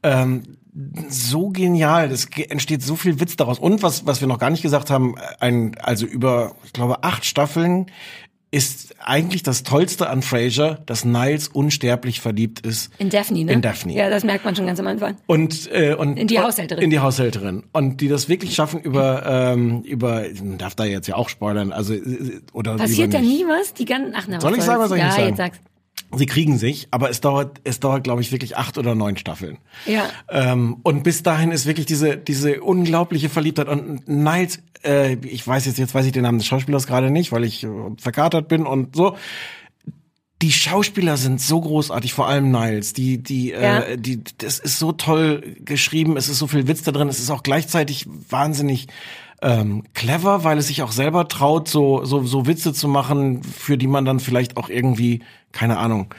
so genial. Es entsteht so viel Witz daraus. Und was wir noch gar nicht gesagt haben, also über, ich glaube, 8 Staffeln ist eigentlich das Tollste an Frasier, dass Niles unsterblich verliebt ist. In Daphne, ne? In Daphne. Ja, das merkt man schon ganz am Anfang. Und in die Haushälterin. In die Haushälterin. Und die das wirklich schaffen über, man darf da jetzt ja auch spoilern, also, oder. Passiert da nie was? Soll ich sagen, was soll ich nicht sagen? Jetzt sag's. Sie kriegen sich, aber es dauert, glaube ich, wirklich 8 oder 9 Staffeln. Ja. Und bis dahin ist wirklich diese unglaubliche Verliebtheit. Und Niles, jetzt weiß ich den Namen des Schauspielers gerade nicht, weil ich verkatert bin und so. Die Schauspieler sind so großartig, vor allem Niles. Das ist so toll geschrieben, es ist so viel Witz da drin, es ist auch gleichzeitig wahnsinnig clever, weil es sich auch selber traut, so Witze zu machen, für die man dann vielleicht auch irgendwie, keine Ahnung,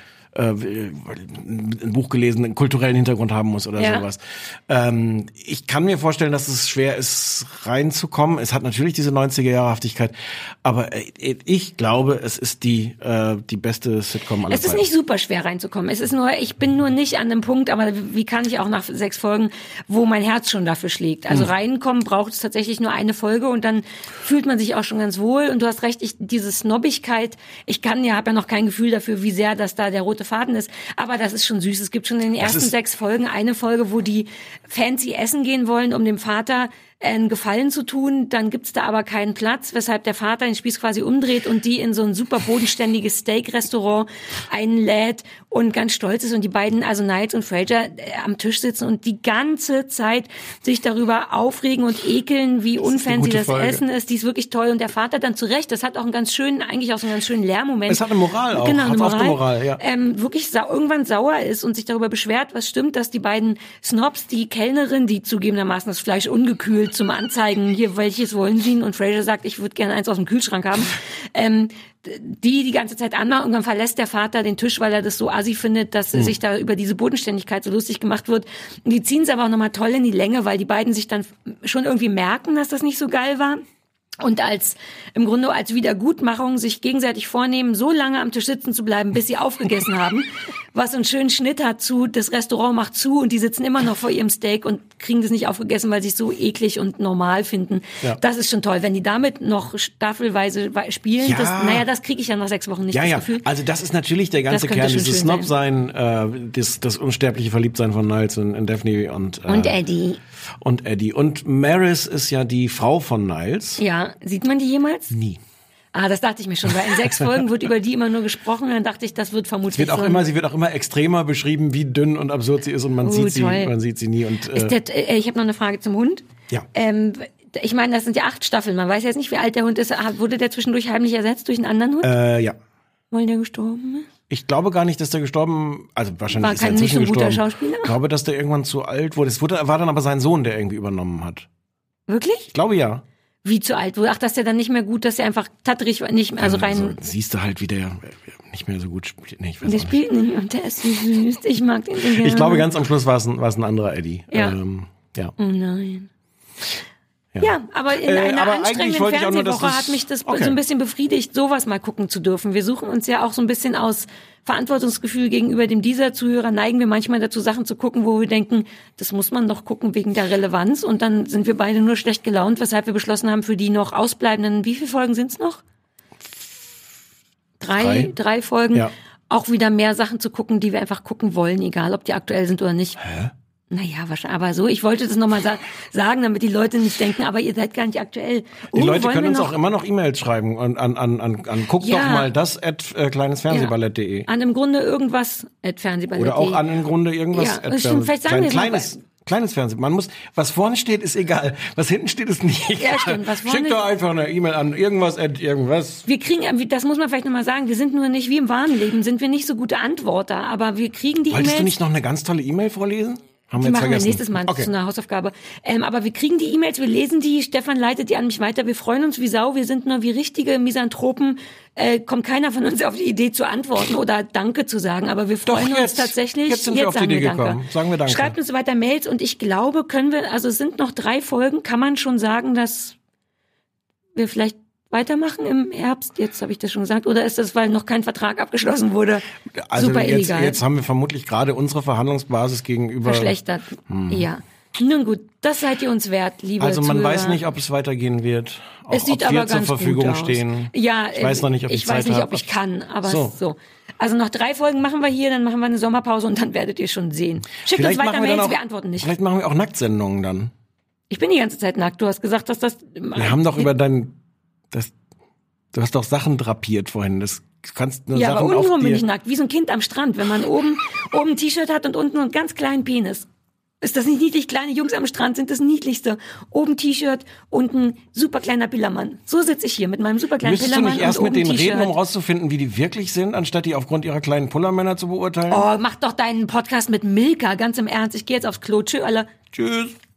ein Buch gelesen, einen kulturellen Hintergrund haben muss oder sowas. Ich kann mir vorstellen, dass es schwer ist, reinzukommen. Es hat natürlich diese 90er-Jahrhaftigkeit, aber ich glaube, es ist die beste Sitcom aller Zeiten. Es ist nicht super schwer reinzukommen. Es ist nur, ich bin nur nicht an dem Punkt, aber wie kann ich auch nach 6 Folgen, wo mein Herz schon dafür schlägt. Also reinkommen braucht es tatsächlich nur eine Folge und dann fühlt man sich auch schon ganz wohl. Und du hast recht, diese Snobbigkeit, habe ja noch kein Gefühl dafür, wie sehr das da der rote Faden ist. Aber das ist schon süß. Es gibt schon in den ersten 6 Folgen eine Folge, wo die fancy essen gehen wollen, um dem Vater einen Gefallen zu tun, dann gibt's da aber keinen Platz, weshalb der Vater den Spieß quasi umdreht und die in so ein super bodenständiges Steak-Restaurant einlädt und ganz stolz ist und die beiden, also Niles und Frasier, am Tisch sitzen und die ganze Zeit sich darüber aufregen und ekeln, wie unfancy das Essen ist. Die ist wirklich toll und der Vater dann zurecht, das hat auch eigentlich auch so einen ganz schönen Lehrmoment. Es hat eine Moral auch. Genau, eine Moral, ja. Wirklich irgendwann sauer ist und sich darüber beschwert, was stimmt, dass die beiden Snobs, die Kellnerin, die zugegebenermaßen das Fleisch ungekühlt zum Anzeigen, hier, welches wollen Sie? Und Frasier sagt, ich würde gerne eins aus dem Kühlschrank haben. Die ganze Zeit anmachen. Irgendwann verlässt der Vater den Tisch, weil er das so assi findet, dass sich da über diese Bodenständigkeit so lustig gemacht wird. Und die ziehen es aber auch nochmal toll in die Länge, weil die beiden sich dann schon irgendwie merken, dass das nicht so geil war. Und im Grunde als Wiedergutmachung sich gegenseitig vornehmen, so lange am Tisch sitzen zu bleiben, bis sie aufgegessen haben, was einen schönen Schnitt hat das Restaurant macht zu und die sitzen immer noch vor ihrem Steak und kriegen das nicht aufgegessen, weil sie es so eklig und normal finden. Ja. Das ist schon toll. Wenn die damit noch staffelweise spielen, das kriege ich ja nach 6 Wochen nicht das Gefühl. Also das ist natürlich der ganze Kern, dieses Snob-Sein, das unsterbliche Verliebtsein von Niles und Daphne und Eddie. Und Eddie. Und Maris ist ja die Frau von Niles. Ja, sieht man die jemals? Nie. Das dachte ich mir schon, weil in 6 Folgen wird über die immer nur gesprochen und dann dachte ich, das wird vermutlich sie wird auch immer extremer beschrieben, wie dünn und absurd sie ist und man sieht sie nie. Und, ich habe noch eine Frage zum Hund. Ja. Ich meine, das sind ja 8 Staffeln, man weiß jetzt nicht, wie alt der Hund ist. Wurde der zwischendurch heimlich ersetzt durch einen anderen Hund? Ja. Weil der gestorben ist? Ich glaube gar nicht, dass der gestorben, also wahrscheinlich ist er nicht so ein guter gestorben. Schauspieler? Ich glaube, dass der irgendwann zu alt wurde. War dann aber sein Sohn, der irgendwie übernommen hat. Wirklich? Ich glaube ja. Wie zu alt wurde? Ach, dass der dann nicht mehr gut, dass er einfach tatterig nicht mehr, also rein... So, siehst du halt, wie der nicht mehr so gut spielt. Nee, ich weiß der spielt nicht und der ist so süß. Ich mag den so gerne. Ich glaube, ganz am Schluss war es ein anderer Eddie. Ja. Ja. Oh nein. Ja, aber in einer anstrengenden Fernsehwoche hat mich das so ein bisschen befriedigt, sowas mal gucken zu dürfen. Wir suchen uns ja auch so ein bisschen aus Verantwortungsgefühl gegenüber dem Zuhörer, neigen wir manchmal dazu, Sachen zu gucken, wo wir denken, das muss man doch gucken wegen der Relevanz. Und dann sind wir beide nur schlecht gelaunt, weshalb wir beschlossen haben, für die noch ausbleibenden, wie viele Folgen sind's noch? 3 Folgen. Ja. Auch wieder mehr Sachen zu gucken, die wir einfach gucken wollen, egal ob die aktuell sind oder nicht. Hä? Naja, wahrscheinlich, aber so, ich wollte das nochmal sagen, damit die Leute nicht denken, aber ihr seid gar nicht aktuell. Die Leute können uns auch immer noch E-Mails schreiben an guck doch mal das @kleinesfernsehballett.de. An im Grunde irgendwas @fernsehballett.de. Oder auch an im Grunde irgendwas vielleicht sagen wir kleines Fernsehen. Man muss, was vorne steht, ist egal. Was hinten steht, ist nicht egal. Ja, stimmt. Schickt doch einfach eine E-Mail an irgendwas. Wir kriegen, das muss man vielleicht nochmal sagen, wir sind nur nicht, wie im wahren Leben, sind wir nicht so gute Antworter, aber wir kriegen die E-Mails. Wolltest du nicht noch eine ganz tolle E-Mail vorlesen? Haben wir machen wir nächstes Mal, das ist eine Hausaufgabe. Aber wir kriegen die E-Mails, wir lesen die, Stefan leitet die an mich weiter, wir freuen uns wie Sau, wir sind nur wie richtige Misanthropen, kommt keiner von uns auf die Idee zu antworten oder Danke zu sagen, aber wir freuen uns tatsächlich. Jetzt sind wir auf die Idee gekommen. Sagen wir Danke. Schreibt uns weiter Mails und ich glaube, es sind noch 3 Folgen, kann man schon sagen, dass wir vielleicht weitermachen im Herbst, jetzt habe ich das schon gesagt, oder ist das, weil noch kein Vertrag abgeschlossen wurde, also super illegal? Jetzt haben wir vermutlich gerade unsere Verhandlungsbasis gegenüber... Verschlechtert, ja. Nun gut, das seid ihr uns wert, liebe Also man Zuhörer. weiß nicht, ob es weitergehen wird, auch, es sieht ob wir aber zur ganz Verfügung gut aus. stehen. Ja, ich weiß noch nicht, ob ich Zeit habe. weiß nicht, ob ich kann, aber so. Also noch 3 Folgen machen wir hier, dann machen wir eine Sommerpause und dann werdet ihr schon sehen. Schickt uns weiter Mails, wir antworten nicht. Vielleicht machen wir auch Nacktsendungen dann. Ich bin die ganze Zeit nackt, du hast gesagt, dass das... Wir haben doch über du hast doch Sachen drapiert vorhin, das kannst nur ja, Sachen aber auf untenrum dir... bin ich nackt, wie so ein Kind am Strand, wenn man oben ein T-Shirt hat und unten einen ganz kleinen Penis. Ist das nicht niedlich? Kleine Jungs am Strand sind das Niedlichste. Oben T-Shirt, unten super kleiner Pillermann. So sitze ich hier mit meinem super kleinen Pillermann. Müsstest du nicht erst mit denen T-Shirt. reden, um rauszufinden, wie die wirklich sind, anstatt die aufgrund ihrer kleinen Pullermänner zu beurteilen? Oh, mach doch deinen Podcast mit Milka, ganz im Ernst. Ich gehe jetzt aufs Klo. Tschö, alle. Tschüss.